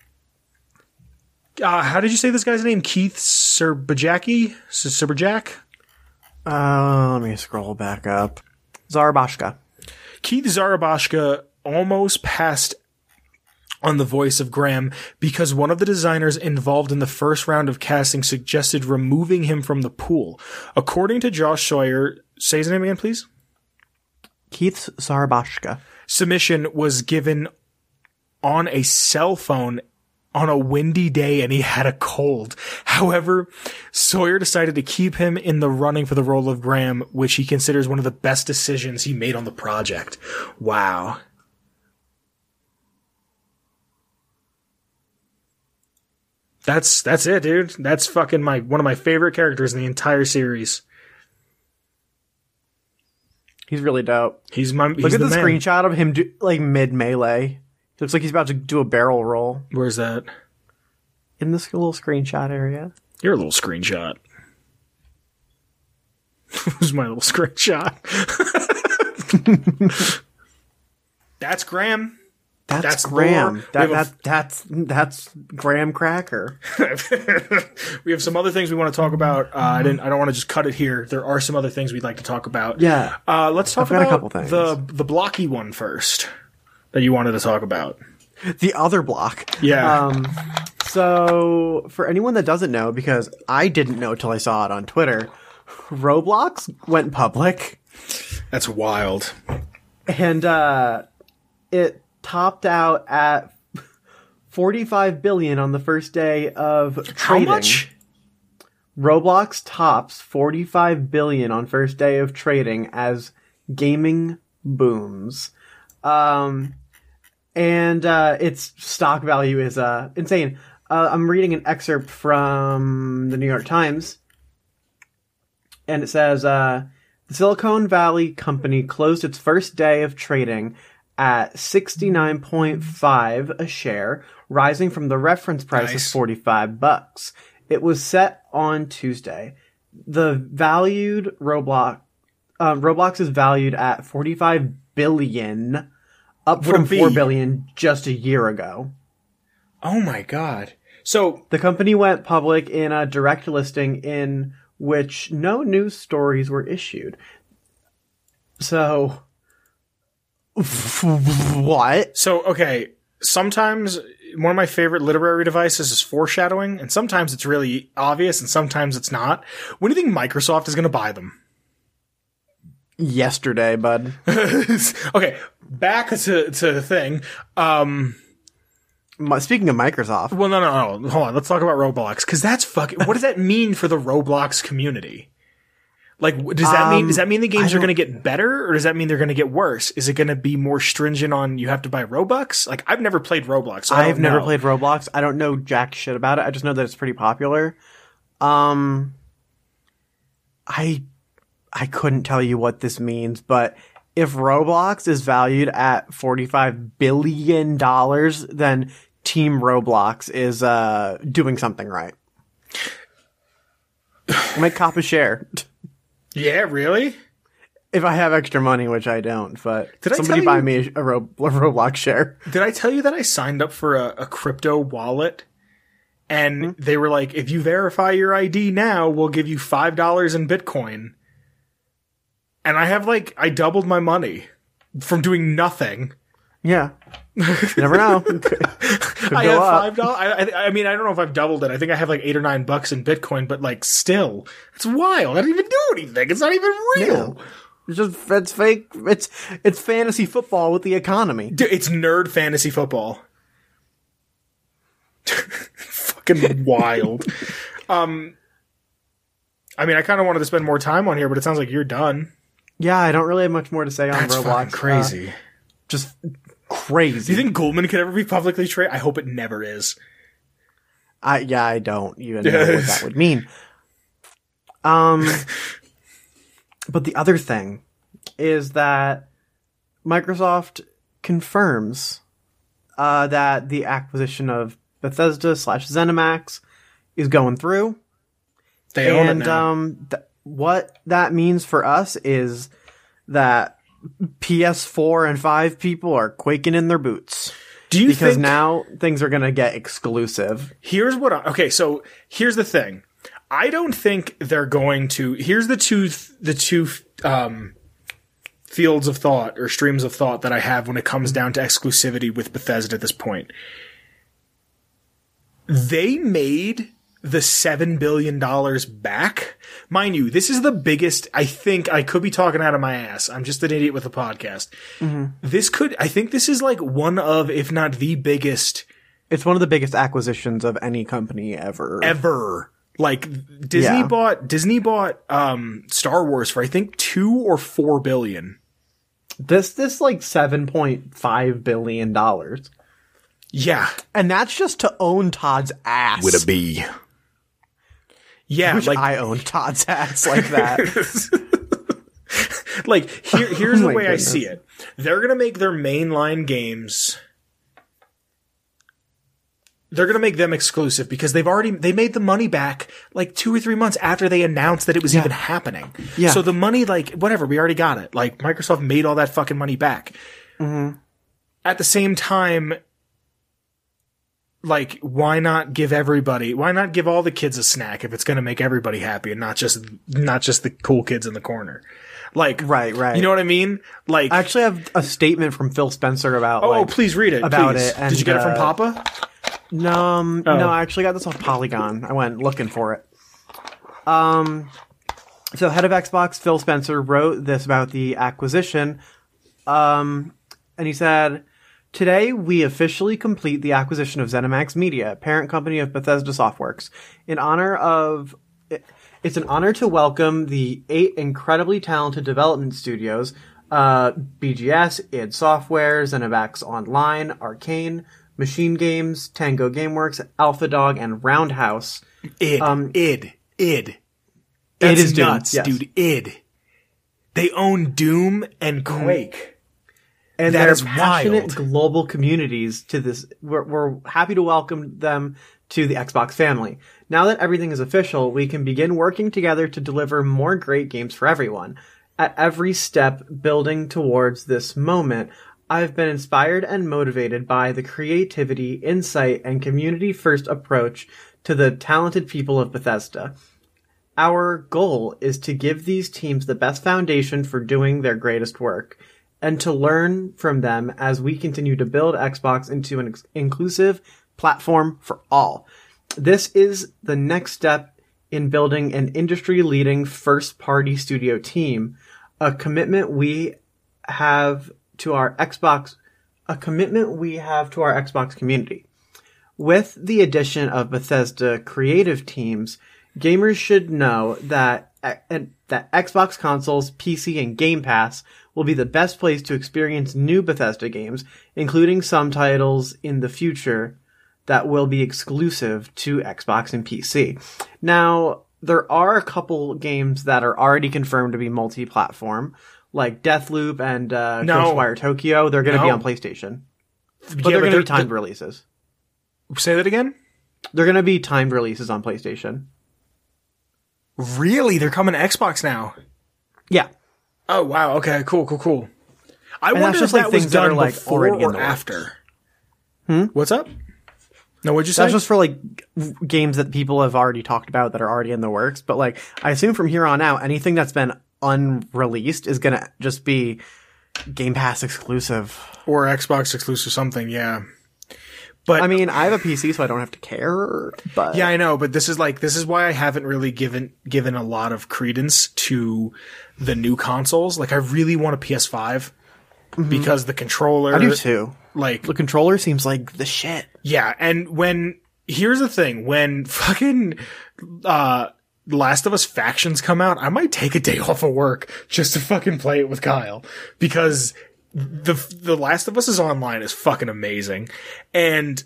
Uh, how did you say this guy's name? Keith Serbajaki? Serbajak? Uh, let me scroll back up. Zarabashka. Keith Zarabashka almost passed on the voice of Graham because one of the designers involved in the first round of casting suggested removing him from the pool. According to Josh Sawyer, say his name again, please. Keith Zarabashka. Submission was given on a cell phone on a windy day and he had a cold. However, Sawyer decided to keep him in the running for the role of Graham, which he considers one of the best decisions he made on the project. Wow. That's, that's it, dude. That's fucking my, one of my favorite characters in the entire series. He's really dope. He's my, he's Look at the, man. screenshot of him do, like mid melee. He looks like he's about to do a barrel roll Where's that? in this little screenshot area. You're a little screenshot. Who's my little screenshot? That's Graham. That's, That's Graham. lore. That, We have a- that, that's that's Graham Cracker. We have some other things we want to talk about. Uh, I didn't. I don't want to just cut it here. There are some other things we'd like to talk about. Yeah. Uh, let's talk I've got a about couple things. the the blocky one first that you wanted to talk about. The other block. Yeah. Um, so, for anyone that doesn't know, because I didn't know till I saw it on Twitter, Roblox went public, That's wild. and uh, it topped out at forty-five billion on the first day of How trading. much? Roblox tops forty-five billion on first day of trading as gaming booms. Um, and uh, its stock value is uh, insane. Uh, I'm reading an excerpt from the New York Times, and it says, uh, the Silicon Valley company closed its first day of trading at sixty-nine point five a share, rising from the reference price Nice. of forty-five bucks. It was set on Tuesday. The valued Roblox, uh, Roblox is valued at forty-five billion, up Would from it be- four billion just a year ago. Oh my god. So The company went public in a direct listing in which no news stories were issued. So, what? so okay. Sometimes one of my favorite literary devices is foreshadowing, and sometimes it's really obvious, and sometimes it's not. When do you think Microsoft is going to buy them? Yesterday, bud. Okay, back to to the thing. Um, Speaking of Microsoft. Well, no, no, no. Hold on. Let's talk about Roblox. Because that's fucking... What does that mean for the Roblox community? Like, does that um, mean does that mean the games are going to get better, or does that mean they're going to get worse? Is it going to be more stringent on you have to buy Robux? Like, I've never played Roblox, so I I've never know. played Roblox. I don't know jack shit about it. I just know that it's pretty popular. Um, I I couldn't tell you what this means, but if Roblox is valued at forty-five billion dollars, then Team Roblox is uh doing something right. I might cop a share. Yeah, really? If I have extra money, which I don't, but Did somebody I buy you, me a, Ro- a Roblox share. Did I tell you that I signed up for a, a crypto wallet? And mm-hmm. they were like, if you verify your I D now, we'll give you five dollars in Bitcoin. And I have like, I doubled my money from doing nothing. Yeah. You never know. I have five dollars. I, I mean, I don't know if I've doubled it. I think I have like eight or nine bucks in Bitcoin, but like still, it's wild. I didn't even do anything. It's not even real. Yeah. It's just, it's fake. It's, it's fantasy football with the economy. Dude, it's nerd fantasy football. Fucking wild. um, I mean, I kind of wanted to spend more time on here, but it sounds like you're done. Yeah, I don't really have much more to say on That's Roblox. Crazy. Uh, just crazy. Do you think Goldman could ever be publicly traded? I hope it never is. I yeah, I don't even know what that would mean. Um, but the other thing is that Microsoft confirms uh, that the acquisition of Bethesda slash ZeniMax is going through. They own and, it now. um, th- what that means for us is that P S four and five people are quaking in their boots. Do you because think... now things are going to get exclusive. Here's what I, okay, so here's the thing. I don't think they're going to, here's the two, the two, um, fields of thought or streams of thought that I have when it comes down to exclusivity with Bethesda at this point. They made the seven billion dollars back. Mind you, this is the biggest, I think, I could be talking out of my ass. I'm just an idiot with a podcast. Mm-hmm. This could, I think this is like one of, if not the biggest. It's one of the biggest acquisitions of any company ever. Ever. Like, Disney Yeah. bought, Disney bought, um, Star Wars for, I think, two or four billion. This, this like seven point five billion dollars. Yeah. And that's just to own Todd's ass. With a B. Yeah, Wish like I owned Todd's ass like that. Like, here, here's Oh the my way goodness. I see it. They're gonna make their mainline games. They're gonna make them exclusive because they've already, they made the money back like two or three months after they announced that it was Yeah. even happening. Yeah. So the money, like, whatever, we already got it. Like, Microsoft made all that fucking money back. Mm-hmm. At the same time, like, why not give everybody, why not give all the kids a snack if it's going to make everybody happy and not just, not just the cool kids in the corner? Like, Right, right. You know what I mean? Like, I actually have a statement from Phil Spencer about. oh, like, please read it. about please. it. And, Did you get it from uh, Papa? No, um, Oh. no, I actually got this off Polygon. I went looking for it. Um, so head of Xbox, Phil Spencer, wrote this about the acquisition. Um, and he said, "Today, we officially complete the acquisition of ZeniMax Media, parent company of Bethesda Softworks. In honor of, it's an honor to welcome the eight incredibly talented development studios, uh, B G S, id Software, ZeniMax Online, Arcane, Machine Games, Tango Gameworks, Alpha Dog, and Roundhouse. Id. Um, id. Id. That's is Doom, nuts, yes. dude. Id. They own Doom and Quake. And That they're is passionate wild. global communities to this. We're, we're happy to welcome them to the Xbox family. Now that everything is official, we can begin working together to deliver more great games for everyone. At every step building towards this moment, I've been inspired and motivated by the creativity, insight, and community-first approach to the talented people of Bethesda. Our goal is to give these teams the best foundation for doing their greatest work, and to learn from them as we continue to build Xbox into an ex- inclusive platform for all. This is the next step in building an industry-leading first-party studio team, a commitment we have to our Xbox, a commitment we have to our Xbox community. with the addition of Bethesda creative teams, gamers should know that uh, that Xbox consoles, P C, and Game Pass will be the best place to experience new Bethesda games, including some titles in the future that will be exclusive to Xbox and P C. Now, there are a couple games that are already confirmed to be multi-platform, like Deathloop and uh, No. Ghostwire Tokyo. They're going to No. be on PlayStation. But Yeah, they're going to they're- be timed they're- releases. Say that again? They're going to be timed releases on PlayStation. Really? They're coming to Xbox now? Yeah. Oh, wow. Okay, cool, cool, cool. I that's wonder if just, like, that was things that are, done like, before already in or the works. after. Hmm? What's up? No, what'd you say? That's just for, like, v- games that people have already talked about that are already in the works. But, like, I assume from here on out, anything that's been unreleased is going to just be Game Pass exclusive. Or Xbox exclusive something, yeah. But I mean, I have a P C, so I don't have to care, but... yeah, I know, but this is like this is why I haven't really given given a lot of credence to the new consoles. Like I really want a P S five because the controller I do too. like The controller seems like the shit. yeah, and when here's the thing, when fucking uh Last of Us Factions come out, I might take a day off of work just to fucking play it with Kyle because the the Last of Us is online is fucking amazing, and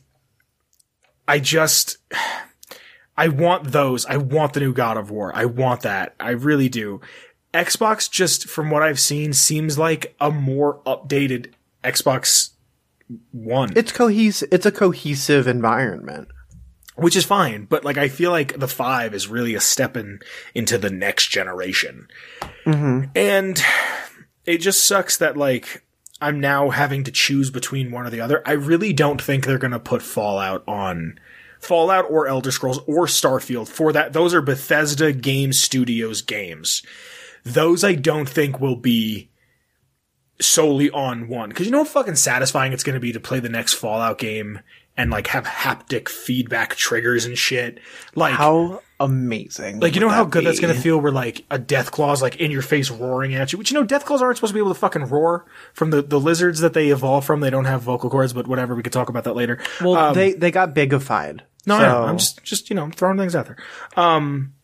I just I want those. I want the new God of War. I want that. I really do. Xbox, just from what I've seen, seems like a more updated Xbox One, It's cohesive. It's a cohesive environment. which is fine. But like, I feel like the five is really a step in into the next generation, Mm-hmm. and it just sucks that like I'm now having to choose between one or the other. I really don't think they're going to put Fallout on Fallout or Elder Scrolls or Starfield for that. Those are Bethesda Game Studios games. Those I don't think will be solely on one. Cause you know how fucking satisfying it's going to be to play the next Fallout game and like have haptic feedback triggers and shit. Like, How amazing. like, you know would how that good that's be? going to feel where like a death claw's like in your face roaring at you, which, you know, death claws aren't supposed to be able to fucking roar from the, the lizards that they evolve from. They don't have vocal cords, but whatever. We could talk about that later. Well, Um, they, they got bigified. No, so... I know. I'm just, just, you know, throwing things out there. Um,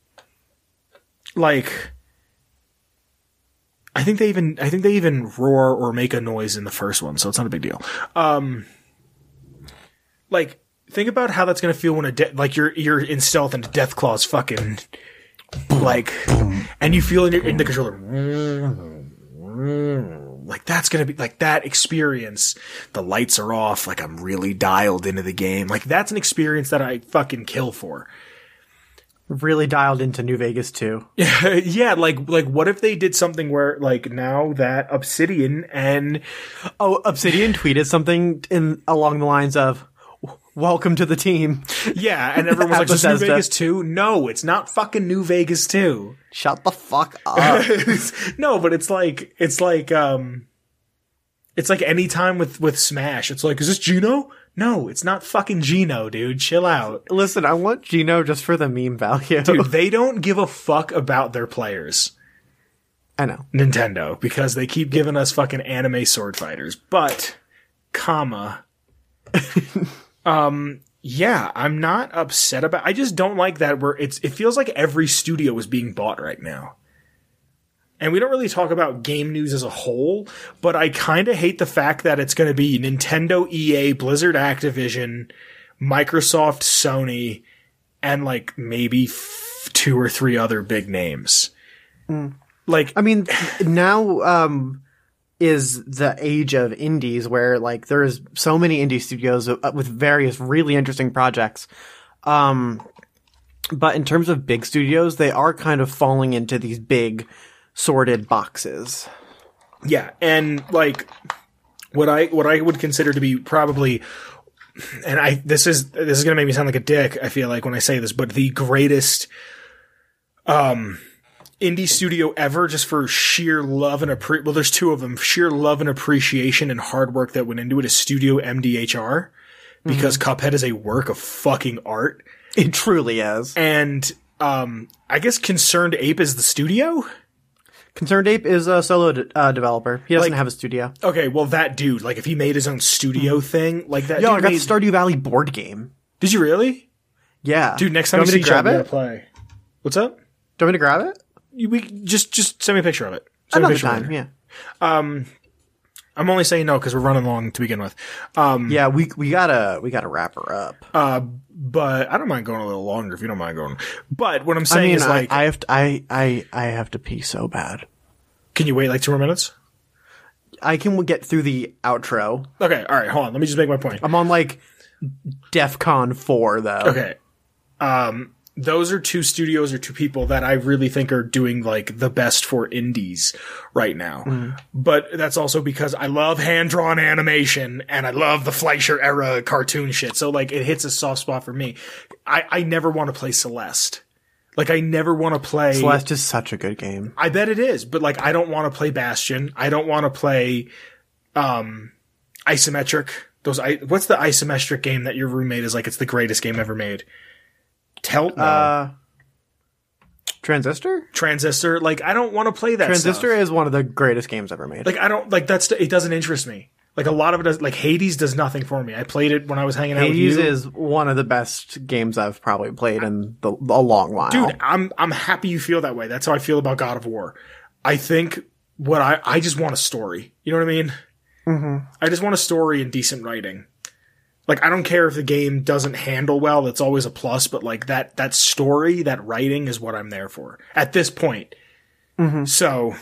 like, I think they even, I think they even roar or make a noise in the first one, so it's not a big deal. Um, like, think about how that's gonna feel when a de- like you're you're in stealth and a death claw's fucking like, and you feel in, your, in the controller. Like that's gonna be like that experience. The lights are off. Like I'm really dialed into the game. Like that's an experience that I fucking kill for. Really dialed into New Vegas too. Yeah, like like what if they did something where like now that Obsidian and Oh, Obsidian tweeted something in along the lines of, "Welcome to the team." yeah, and everyone was like, "Is this New Bethesda. Vegas two?" No, it's not fucking New Vegas two. Shut the fuck up. No, but it's like it's like um it's like any time with with Smash. It's like, is this Gino? No, it's not fucking Gino, dude. Chill out. Listen, I want Gino just for the meme value. Dude, they don't give a fuck about their players. I know. Nintendo, because they keep giving us fucking anime sword fighters. But, comma, um, yeah, I'm not upset about. I just don't like that. Where it's it feels like every studio is being bought right now, and we don't really talk about game news as a whole. But I kind of hate the fact that it's going to be Nintendo, E A, Blizzard, Activision, Microsoft, Sony, and like maybe f- two or three other big names. Mm. Like, I mean, now um, is the age of indies where like there's so many indie studios with various really interesting projects. Um, but in terms of big studios, they are kind of falling into these big sorted boxes. yeah, and like what I what I would consider to be probably, and I this is this is gonna make me sound like a dick. I feel like when I say this, but the greatest, um. indie studio ever, just for sheer love and appre- well, there's two of them, sheer love and appreciation and hard work that went into it, is Studio M D H R, because mm-hmm. Cuphead is a work of fucking art. It truly is. And um, I guess Concerned Ape is the studio. Concerned Ape is a solo de- uh, developer. He doesn't Like, have a studio. Okay, well that dude, like if he made his own studio thing, like that. Yo, dude I got made- the Stardew Valley board game. Did you really? Yeah. Dude, next time Do we you see want each me to other, grab we it? gotta play. What's up? Do you want me to grab it? You, we just just send me a picture of it. Send me a Another picture time, later. yeah. Um, I'm only saying no because we're running long to begin with. Um, Yeah, we we gotta we gotta wrap her up. uh, but I don't mind going a little longer if you don't mind going. But what I'm I saying mean, is I, like, I have to, I I I have to pee so bad. can you wait like two more minutes? I can get through the outro. Okay, all right, hold on. Let me just make my point. I'm on like DEFCON four though. Okay. Um, those are two studios or two people that I really think are doing like the best for indies right now. Mm. But that's also because I love hand-drawn animation and I love the Fleischer era cartoon shit. So like it hits a soft spot for me. I, I never want to play Celeste. Like I never want to play Celeste is such a good game. I bet it is, but like I don't want to play Bastion. I don't want to play um isometric. Those I what's the isometric game that your roommate is like it's the greatest game ever made? Tell no. Uh, Transistor? Transistor. Like I don't want to play that Transistor stuff. is one of the greatest games ever made. Like I don't like that's it doesn't interest me. Like a lot of it does like Hades does nothing for me. I played it when I was hanging out Hades with you. is one of the best games I've probably played in the, a long while. Dude, I'm I'm happy you feel that way. That's how I feel about God of War. I think what I I just want a story. You know what I mean? Mm-hmm. I just want a story and decent writing. Like I don't care if the game doesn't handle well, that's always a plus, but like that that story, that writing is what I'm there for at this point. Mm-hmm. So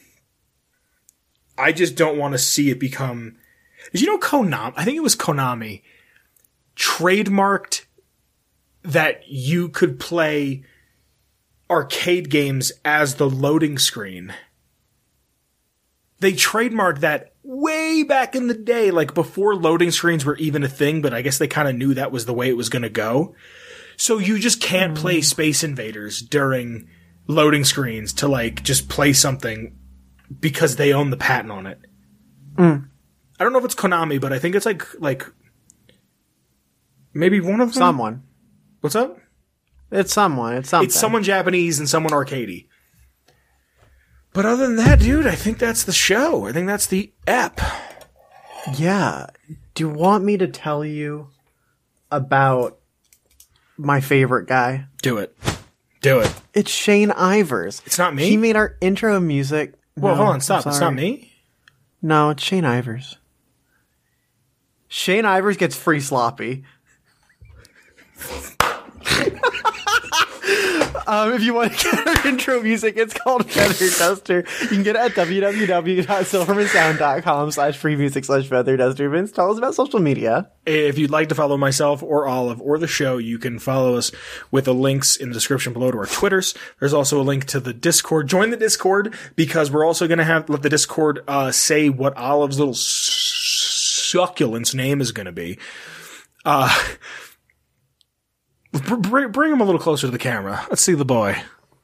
I just don't want to see it become Did you know Konami, I think it was Konami, trademarked that you could play arcade games as the loading screen. They trademarked that way back in the day, like before loading screens were even a thing, but I guess they kind of knew that was the way it was going to go. So you just can't play Space Invaders during loading screens to like just play something because they own the patent on it. Mm. I don't know if it's Konami, but I think it's like, like maybe one of them. Someone. What's up? It's someone. It's something. It's someone Japanese and someone arcadey. But other than that, dude, I think that's the show. I think that's the ep. Yeah. Do you want me to tell you about my favorite guy? Do it. Do it. It's Shane Ivers. It's not me? He made our intro music. Well, No, hold on, I'm stop. It's sorry. not me? No, it's Shane Ivers. Shane Ivers gets free sloppy. um, if you want to get our intro music, it's called Feather Duster. You can get it at www.silvermansound.com slash free music slash Feather Duster. Vince, tell us about social media. If you'd like to follow myself or Olive or the show, you can follow us with the links in the description below to our Twitters. There's also a link to the Discord. Join the Discord because we're also going to have let the Discord uh, say what Olive's little succulent's name is going to be. Uh, bring, bring him a little closer to the camera. Let's see the boy.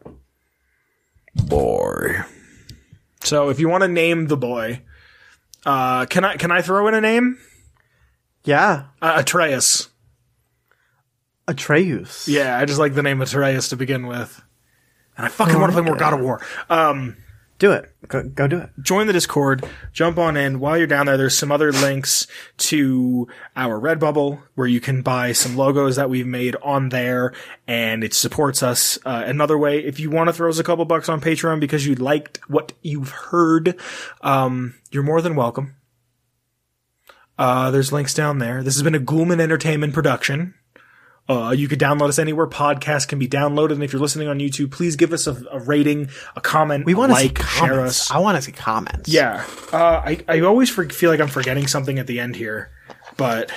Boy. So if you want to name the boy, uh, can I can I throw in a name? Yeah. Uh, Atreus. Atreus. Yeah, I just like the name Atreus to begin with. And I fucking want to play more God of War. Um, Do it. Go, go do it. join the Discord. Jump on in. While you're down there, there's some other links to our Redbubble where you can buy some logos that we've made on there, and it supports us. Uh, another way, if you want to throw us a couple bucks on Patreon because you liked what you've heard, um, you're more than welcome. Uh, there's links down there. This has been a Ghoulman Entertainment production. Uh, you could download us anywhere podcasts can be downloaded. And if you're listening on YouTube, please give us a, a rating, a comment, We a want to like, see share comments. us. I want to see comments. Yeah. Uh, I, I always for, feel like I'm forgetting something at the end here, but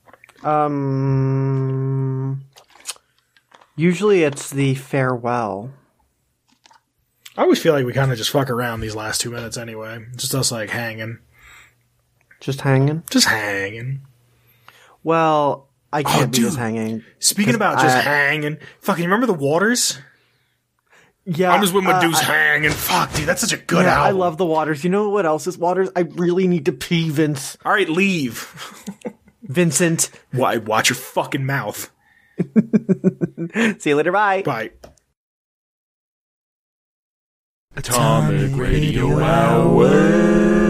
Um. Usually it's the farewell. I always feel like we kind of just fuck around these last two minutes anyway. Just us like hanging. Just hanging. Just hanging. Well, I can't Oh, be just dude. hanging. Speaking about just I- hanging. Fucking remember The Waters? Yeah, I'm just with my uh, dudes I- hanging. Fuck, dude, that's such a good yeah, I album. love the Waters. You know what else is Waters? I really need to pee, Vince. All right, leave. Vincent. Why? Watch your fucking mouth. See you later. Bye. Bye. Atomic Radio Hour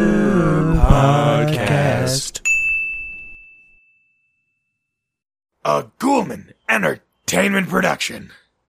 Podcast. a Ghoulman Entertainment production.